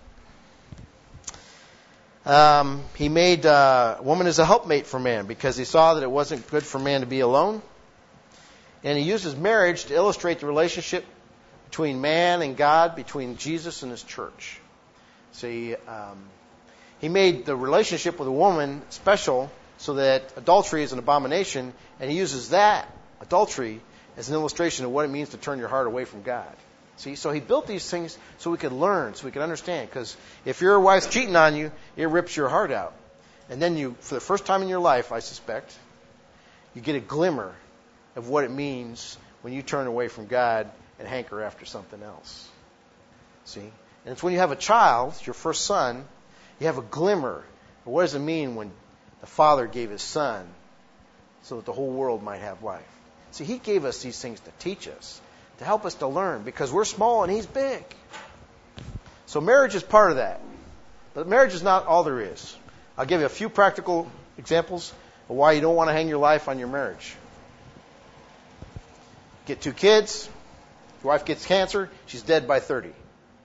Um, he made uh, woman as a helpmate for man, because he saw that it wasn't good for man to be alone. And he uses marriage to illustrate the relationship between man and God, between Jesus and his church. See, um, he made the relationship with a woman special so that adultery is an abomination, and he uses that, adultery, as an illustration of what it means to turn your heart away from God. See, so he built these things so we could learn, so we could understand. Because if your wife's cheating on you, it rips your heart out. And then you, for the first time in your life, I suspect, you get a glimmer of what it means when you turn away from God and hanker after something else. See? And it's when you have a child, your first son, you have a glimmer of what does it mean when the Father gave his Son so that the whole world might have life. See, he gave us these things to teach us, to help us to learn, because we're small and he's big. So marriage is part of that. But marriage is not all there is. I'll give you a few practical examples of why you don't want to hang your life on your marriage. Get two kids. Your wife gets cancer. She's dead by thirty.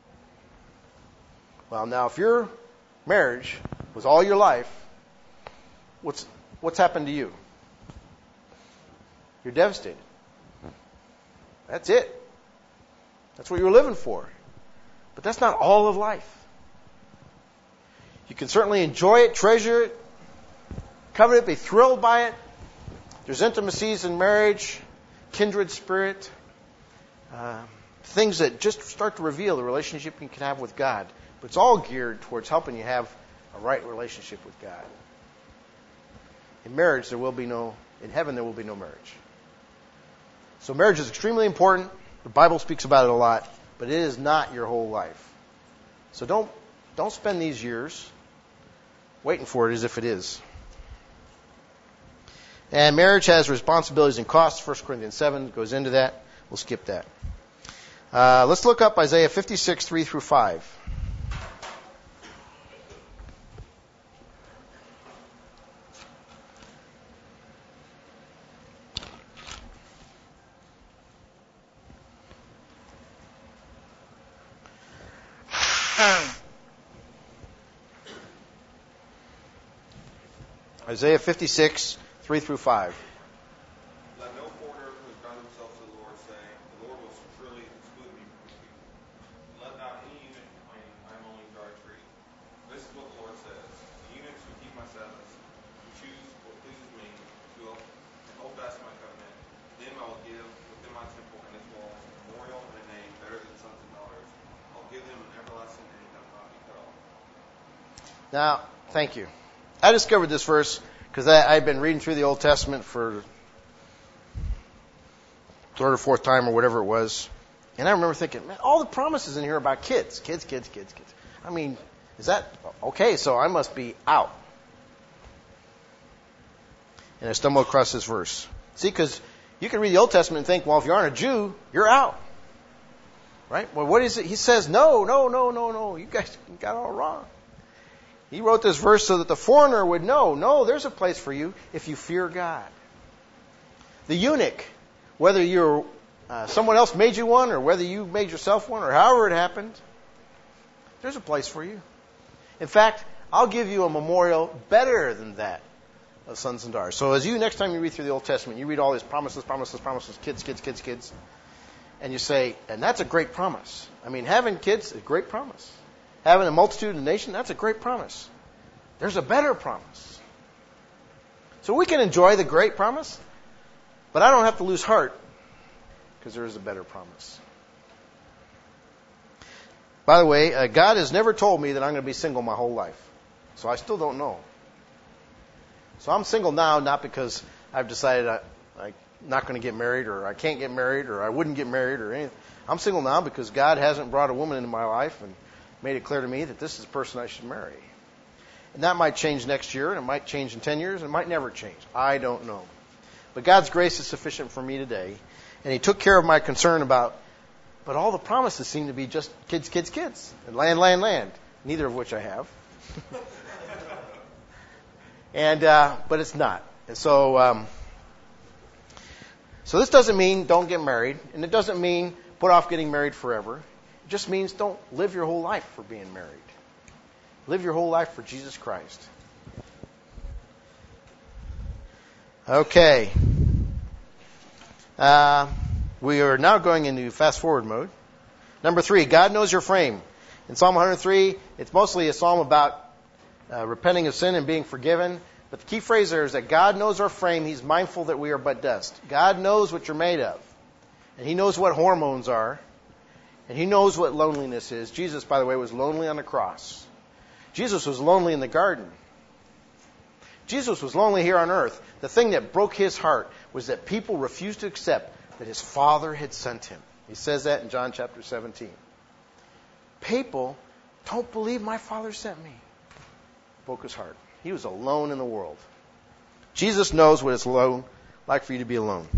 Well, now, if your marriage was all your life, what's what's happened to you? You're devastated. That's it. That's what you were living for. But that's not all of life. You can certainly enjoy it, treasure it, covet it, be thrilled by it. There's intimacies in marriage, kindred spirit, uh, things that just start to reveal the relationship you can have with God. But it's all geared towards helping you have a right relationship with God. In marriage, there will be no, in heaven, there will be no marriage. So marriage is extremely important. The Bible speaks about it a lot, but it is not your whole life. So don't don't spend these years waiting for it as if it is. And marriage has responsibilities and costs. First Corinthians seven goes into that. We'll skip that. Uh, let's look up Isaiah fifty-six, three through five. Isaiah fifty-six, three through five. Let no foreigner who has bound himself to the Lord say, the Lord will surely exclude me from his people. And let not any eunuch complain, I am only a dry tree. This is what the Lord says, the eunuchs who keep my Sabbaths, who choose what pleases me, who will and hold fast my covenant, them I will give within my temple and its walls a memorial and a name better than sons and daughters. I'll give them an everlasting name that will not be cut off. Now, thank you. I discovered this verse because I've been reading through the Old Testament for third or fourth time or whatever it was. And I remember thinking, man, all the promises in here are about kids. Kids, kids, kids, kids. I mean, is that okay? So I must be out. and I stumbled across this verse. See, because you can read the Old Testament and think, well, if you aren't a Jew, you're out. Right? Well, what is it? He says, no, no, no, no, no. You guys got it all wrong. He wrote this verse so that the foreigner would know, no, there's a place for you if you fear God. The eunuch, whether you're uh, someone else made you one or whether you made yourself one or however it happened, there's a place for you. In fact, I'll give you a memorial better than that of sons and daughters. So as you, next time you read through the Old Testament, you read all these promises, promises, promises, kids, kids, kids, kids, and you say, and that's a great promise. I mean, having kids is a great promise. Having a multitude of nations, that's a great promise. There's a better promise. So we can enjoy the great promise, but I don't have to lose heart because there is a better promise. By the way, uh, God has never told me that I'm going to be single my whole life. So I still don't know. So I'm single now, not because I've decided I, I'm not going to get married or I can't get married or I wouldn't get married or anything. I'm single now because God hasn't brought a woman into my life and made it clear to me that this is the person I should marry. And that might change next year, and it might change in ten years, and it might never change. I don't know. But God's grace is sufficient for me today. And He took care of my concern about, but all the promises seem to be just kids, kids, kids, and land, land, land, neither of which I have. and uh, But it's not. And so, um, so this doesn't mean don't get married, and it doesn't mean put off getting married forever. It just means don't live your whole life for being married. Live your whole life for Jesus Christ. Okay. Uh, we are now going into fast forward mode. Number three, God knows your frame. In Psalm one hundred three, it's mostly a psalm about uh, repenting of sin and being forgiven. But the key phrase there is that God knows our frame. He's mindful that we are but dust. God knows what you're made of. And He knows what hormones are. And He knows what loneliness is. Jesus, by the way, was lonely on the cross. Jesus was lonely in the garden. Jesus was lonely here on earth. The thing that broke His heart was that people refused to accept that His Father had sent Him. He says that in John chapter seventeen. People don't believe my Father sent me. Broke His heart. He was alone in the world. Jesus knows what it's alone, like for you to be alone.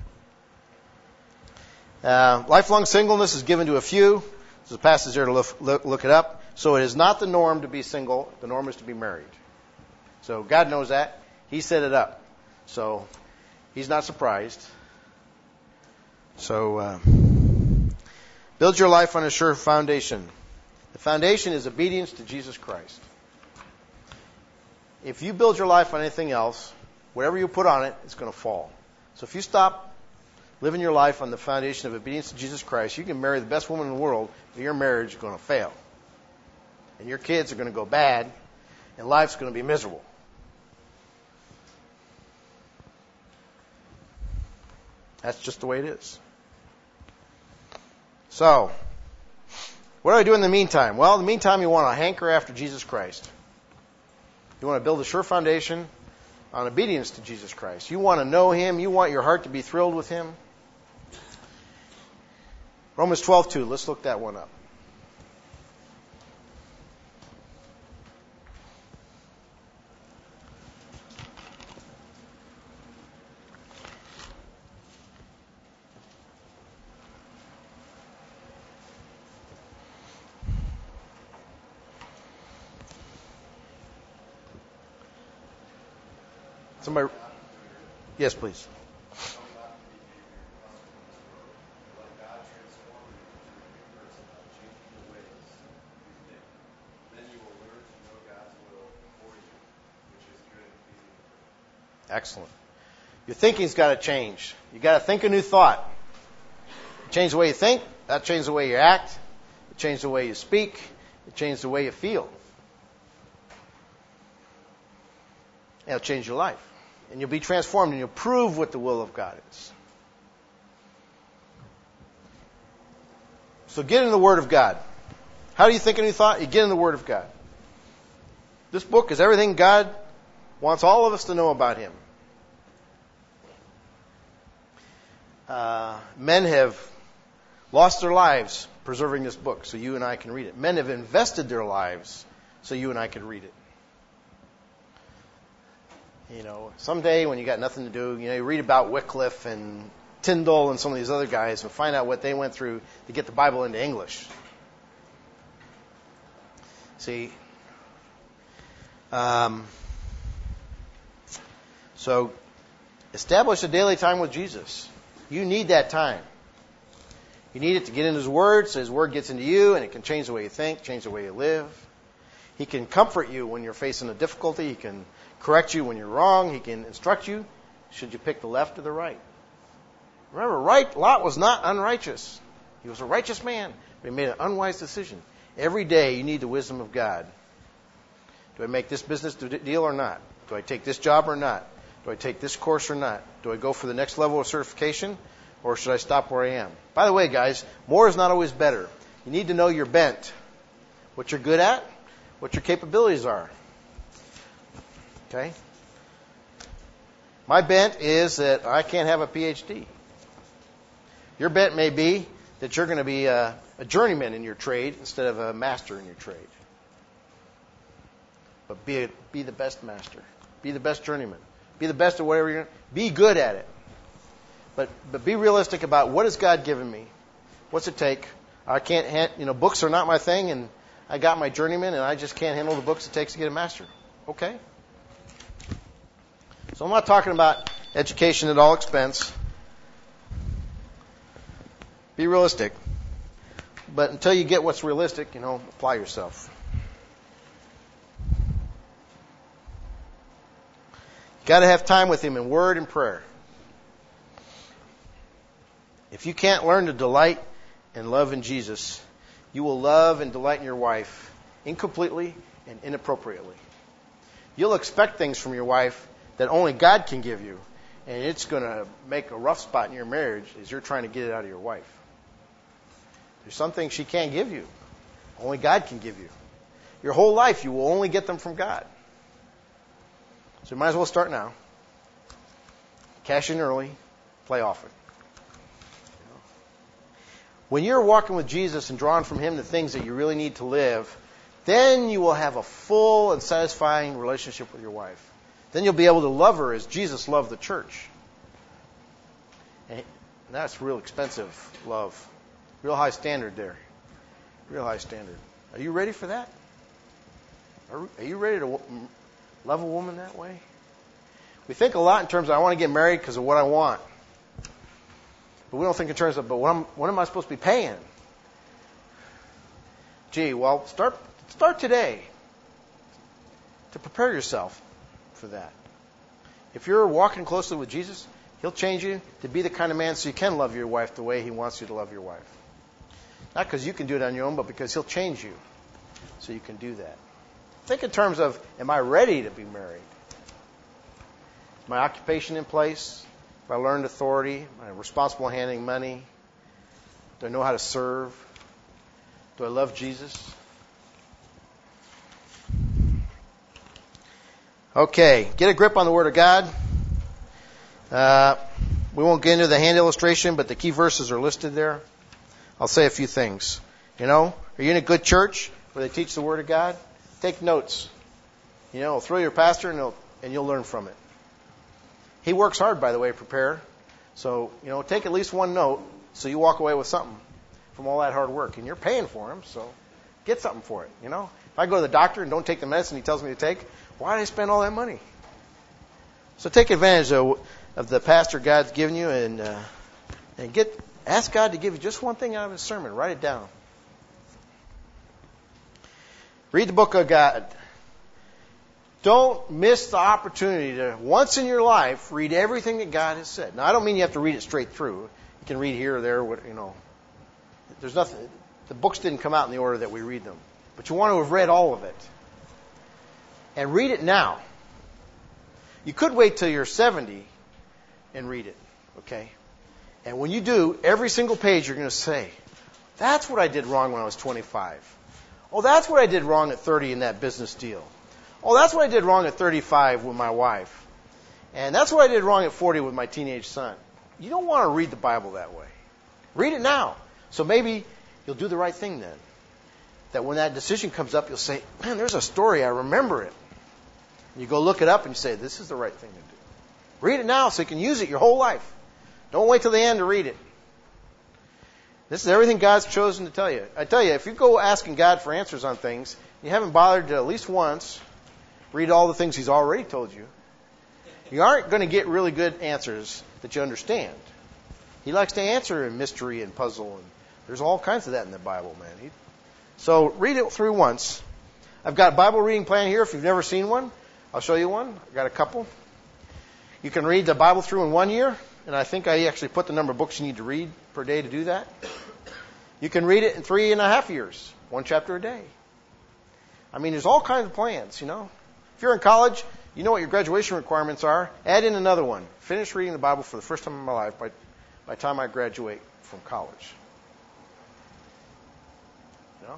Uh, lifelong singleness is given to a few. There's a passage there to look, look, look it up. So it is not the norm to be single. The norm is to be married. So God knows that. He set it up. So He's not surprised. So uh, build your life on a sure foundation. The foundation is obedience to Jesus Christ. If you build your life on anything else, whatever you put on it, it's going to fall. So if you stop living your life on the foundation of obedience to Jesus Christ, you can marry the best woman in the world, but your marriage is going to fail. And your kids are going to go bad, and life's going to be miserable. That's just the way it is. So, what do I do in the meantime? Well, in the meantime, you want to hanker after Jesus Christ. You want to build a sure foundation on obedience to Jesus Christ. You want to know Him. You want your heart to be thrilled with Him. Romans twelve two. Let's look that one up. Somebody, yes, please. Excellent. Your thinking's got to change. You got to think a new thought. Change the way you think. That changes the way you act. It changes the way you speak. It changes the way you feel. It'll change your life. And you'll be transformed and you'll prove what the will of God is. So get in the Word of God. How do you think a new thought? You get in the Word of God. This book is everything God wants all of us to know about Him. Uh, men have lost their lives preserving this book so you and I can read it. Men have invested their lives so you and I can read it. You know, someday when you got nothing to do, you know, you read about Wycliffe and Tyndall and some of these other guys and find out what they went through to get the Bible into English. See, um, so establish a daily time with Jesus. You need that time. You need it to get into His Word, so His Word gets into you, and it can change the way you think, change the way you live. He can comfort you when you're facing a difficulty. He can correct you when you're wrong. He can instruct you. Should you pick the left or the right? Remember, right, Lot was not unrighteous. He was a righteous man, but he made an unwise decision. Every day you need the wisdom of God. Do I make this business deal or not? Do I take this job or not? Do I take this course or not? Do I go for the next level of certification, or should I stop where I am? By the way, guys, more is not always better. You need to know your bent, what you're good at, what your capabilities are. Okay? My bent is that I can't have a P H D. Your bent may be that you're going to be a, a journeyman in your trade instead of a master in your trade. But be, a, be the best master. Be the best journeyman. Be the best at whatever you're going to be. Good at it. But but be realistic about what has God given me. What's it take? I can't, hand, you know, books are not my thing, and I got my journeyman, and I just can't handle the books it takes to get a master. Okay? So I'm not talking about education at all expense. Be realistic. But until you get what's realistic, you know, apply yourself. You got to have time with Him in word and prayer. If you can't learn to delight and love in Jesus, you will love and delight in your wife incompletely and inappropriately. You'll expect things from your wife that only God can give you, and it's going to make a rough spot in your marriage as you're trying to get it out of your wife. There's some things she can't give you. Only God can give you. Your whole life, you will only get them from God. So you might as well start now. Cash in early, play often. When you're walking with Jesus and drawing from Him the things that you really need to live, then you will have a full and satisfying relationship with your wife. Then you'll be able to love her as Jesus loved the church. And that's real expensive love. Real high standard there. Real high standard. Are you ready for that? Are, are you ready to love a woman that way? We think a lot in terms of I want to get married because of what I want. But we don't think in terms of, but what, I'm, what am I supposed to be paying? Gee, well, start start today to prepare yourself for that. If you're walking closely with Jesus, He'll change you to be the kind of man so you can love your wife the way He wants you to love your wife. Not because you can do it on your own, but because He'll change you so you can do that. Think in terms of, am I ready to be married? Is my occupation in place? Have I learned authority? Am I responsible handling money? Do I know how to serve? Do I love Jesus? Okay, get a grip on the Word of God. Uh, we won't get into the hand illustration, but the key verses are listed there. I'll say a few things. You know, are you in a good church where they teach the Word of God? Take notes. You know, throw your pastor and, and you'll learn from it. He works hard, by the way, to prepare. So, you know, take at least one note so you walk away with something from all that hard work. And you're paying for him, so get something for it, you know. If I go to the doctor and don't take the medicine he tells me to take, why did I spend all that money? So take advantage of, of the pastor God's given you and uh, and get ask God to give you just one thing out of His sermon. Write it down. Read the book of God. Don't miss the opportunity to, once in your life, read everything that God has said. Now, I don't mean you have to read it straight through. You can read here or there, you know. There's nothing. The books didn't come out in the order that we read them. But you want to have read all of it. And read it now. You could wait till you're seventy and read it, okay? And when you do, every single page you're going to say, that's what I did wrong when I was twenty-five. Oh, that's what I did wrong at thirty in that business deal. Oh, that's what I did wrong at thirty-five with my wife. And that's what I did wrong at forty with my teenage son. You don't want to read the Bible that way. Read it now. So maybe you'll do the right thing then. That when that decision comes up, you'll say, man, there's a story. I remember it. And you go look it up and you say, this is the right thing to do. Read it now so you can use it your whole life. Don't wait till the end to read it. This is everything God's chosen to tell you. I tell you, if you go asking God for answers on things, you haven't bothered to at least once read all the things He's already told you, you aren't going to get really good answers that you understand. He likes to answer in mystery and puzzle, and there's all kinds of that in the Bible, man. He, so read it through once. I've got a Bible reading plan here. If you've never seen one, I'll show you one. I've got a couple. You can read the Bible through in one year, and I think I actually put the number of books you need to read per day to do that. You can read it in three and a half years, one chapter a day. I mean, there's all kinds of plans, you know. If you're in college, you know what your graduation requirements are. Add in another one. Finish reading the Bible for the first time in my life by, by the time I graduate from college. You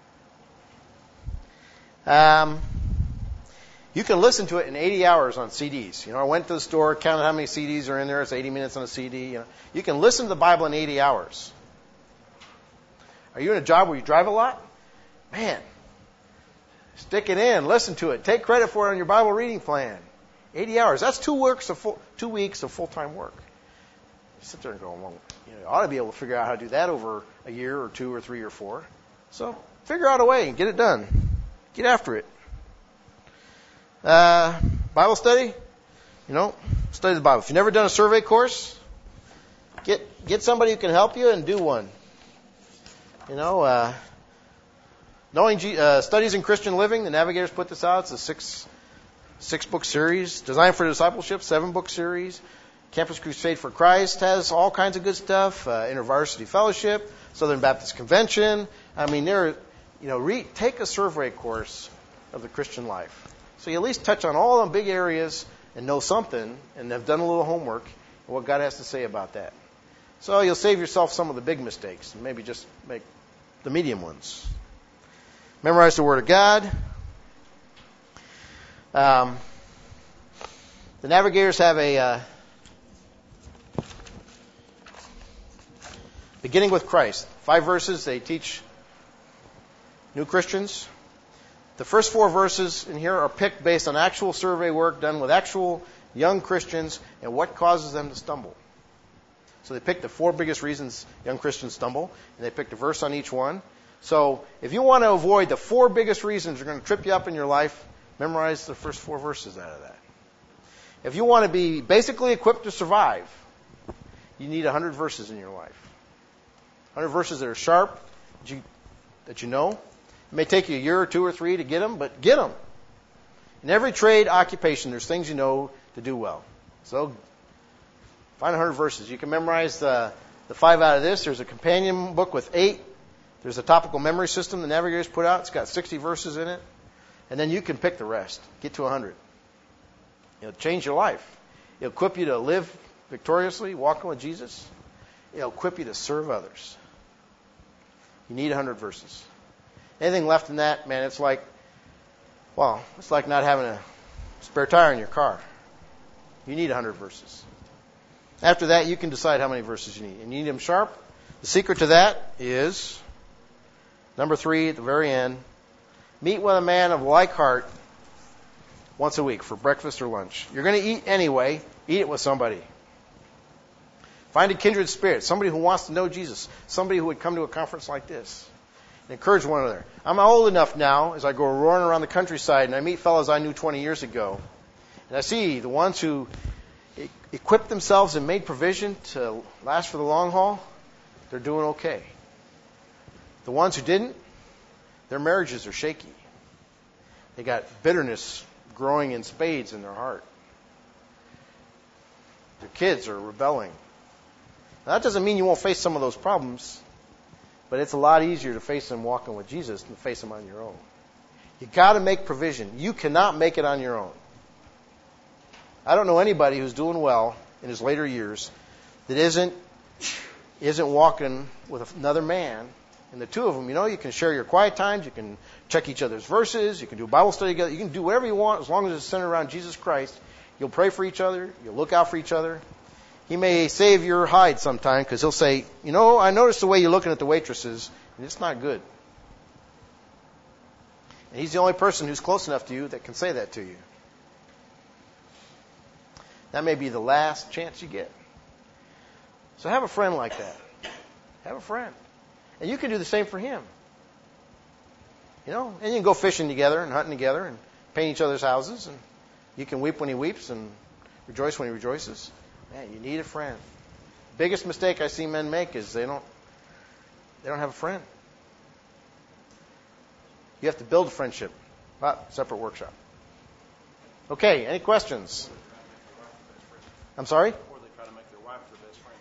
know? Um, you can listen to it in eighty hours on C Ds. You know, I went to the store, counted how many C Ds are in there. It's eighty minutes on a C D. You know, you can listen to the Bible in eighty hours. Are you in a job where you drive a lot? Man, stick it in. Listen to it. Take credit for it on your Bible reading plan. eighty hours. That's two weeks of full, two weeks of full-time work. You sit there and go, well, you know, you ought to be able to figure out how to do that over a year or two or three or four. So figure out a way and get it done. Get after it. Uh, Bible study, you know, study the Bible. If you've never done a survey course, get get somebody who can help you and do one. You know, uh, knowing G, uh, Studies in Christian Living, the Navigators put this out. It's a six six book series. Designed for Discipleship, seven book series. Campus Crusade for Christ has all kinds of good stuff. Uh, InterVarsity Fellowship, Southern Baptist Convention. I mean, there, you know, re, take a survey course of the Christian life. So you at least touch on all the big areas and know something, and have done a little homework and what God has to say about that. So you'll save yourself some of the big mistakes and maybe just make the medium ones. Memorize the Word of God. Um, the Navigators have a uh, beginning with Christ. Five verses they teach new Christians. The first four verses in here are picked based on actual survey work done with actual young Christians and what causes them to stumble. So they picked the four biggest reasons young Christians stumble, and they picked a verse on each one. So if you want to avoid the four biggest reasons that are going to trip you up in your life, memorize the first four verses out of that. If you want to be basically equipped to survive, you need one hundred verses in your life. one hundred verses that are sharp, that you, that you know. It may take you a year or two or three to get them, but get them. In every trade, occupation, there's things you know to do well. So find one hundred verses. You can memorize the, the five out of this. There's a companion book with eight. There's a topical memory system the Navigators put out. It's got sixty verses in it. And then you can pick the rest. Get to one hundred. It'll change your life. It'll equip you to live victoriously, walking with Jesus. It'll equip you to serve others. You need one hundred verses. Anything left in that, man, it's like, well, it's like not having a spare tire in your car. You need one hundred verses. After that, you can decide how many verses you need. And you need them sharp. The secret to that is, number three, at the very end, meet with a man of like heart once a week for breakfast or lunch. You're going to eat anyway. Eat it with somebody. Find a kindred spirit, somebody who wants to know Jesus, somebody who would come to a conference like this. And encourage one another. I'm old enough now, as I go roaring around the countryside, and I meet fellows I knew twenty years ago, and I see the ones who equipped themselves and made provision to last for the long haul, they're doing okay. The ones who didn't, their marriages are shaky. They got bitterness growing in spades in their heart. Their kids are rebelling. Now, that doesn't mean you won't face some of those problems, but it's a lot easier to face them walking with Jesus than to face them on your own. You got to make provision. You cannot make it on your own. I don't know anybody who's doing well in his later years that isn't isn't walking with another man. And the two of them, you know, you can share your quiet times, you can check each other's verses, you can do a Bible study together, you can do whatever you want as long as it's centered around Jesus Christ. You'll pray for each other, you'll look out for each other. He may save your hide sometime because he'll say, you know, I noticed the way you're looking at the waitresses, and it's not good. And he's the only person who's close enough to you that can say that to you. That may be the last chance you get. So have a friend like that. Have a friend. And you can do the same for him. You know, and you can go fishing together and hunting together and paint each other's houses. And you can weep when he weeps and rejoice when he rejoices. Man, you need a friend. Biggest mistake I see men make is they don't they don't have a friend. You have to build a friendship. Ah, separate workshop. Okay, any questions? I'm sorry? Or they try to make their wife their best friend.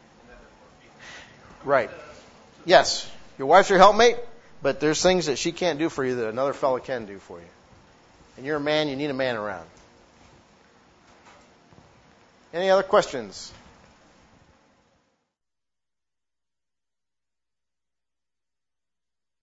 Right. Yes, your wife's your helpmate, but there's things that she can't do for you that another fellow can do for you. And you're a man, you need a man around. Any other questions?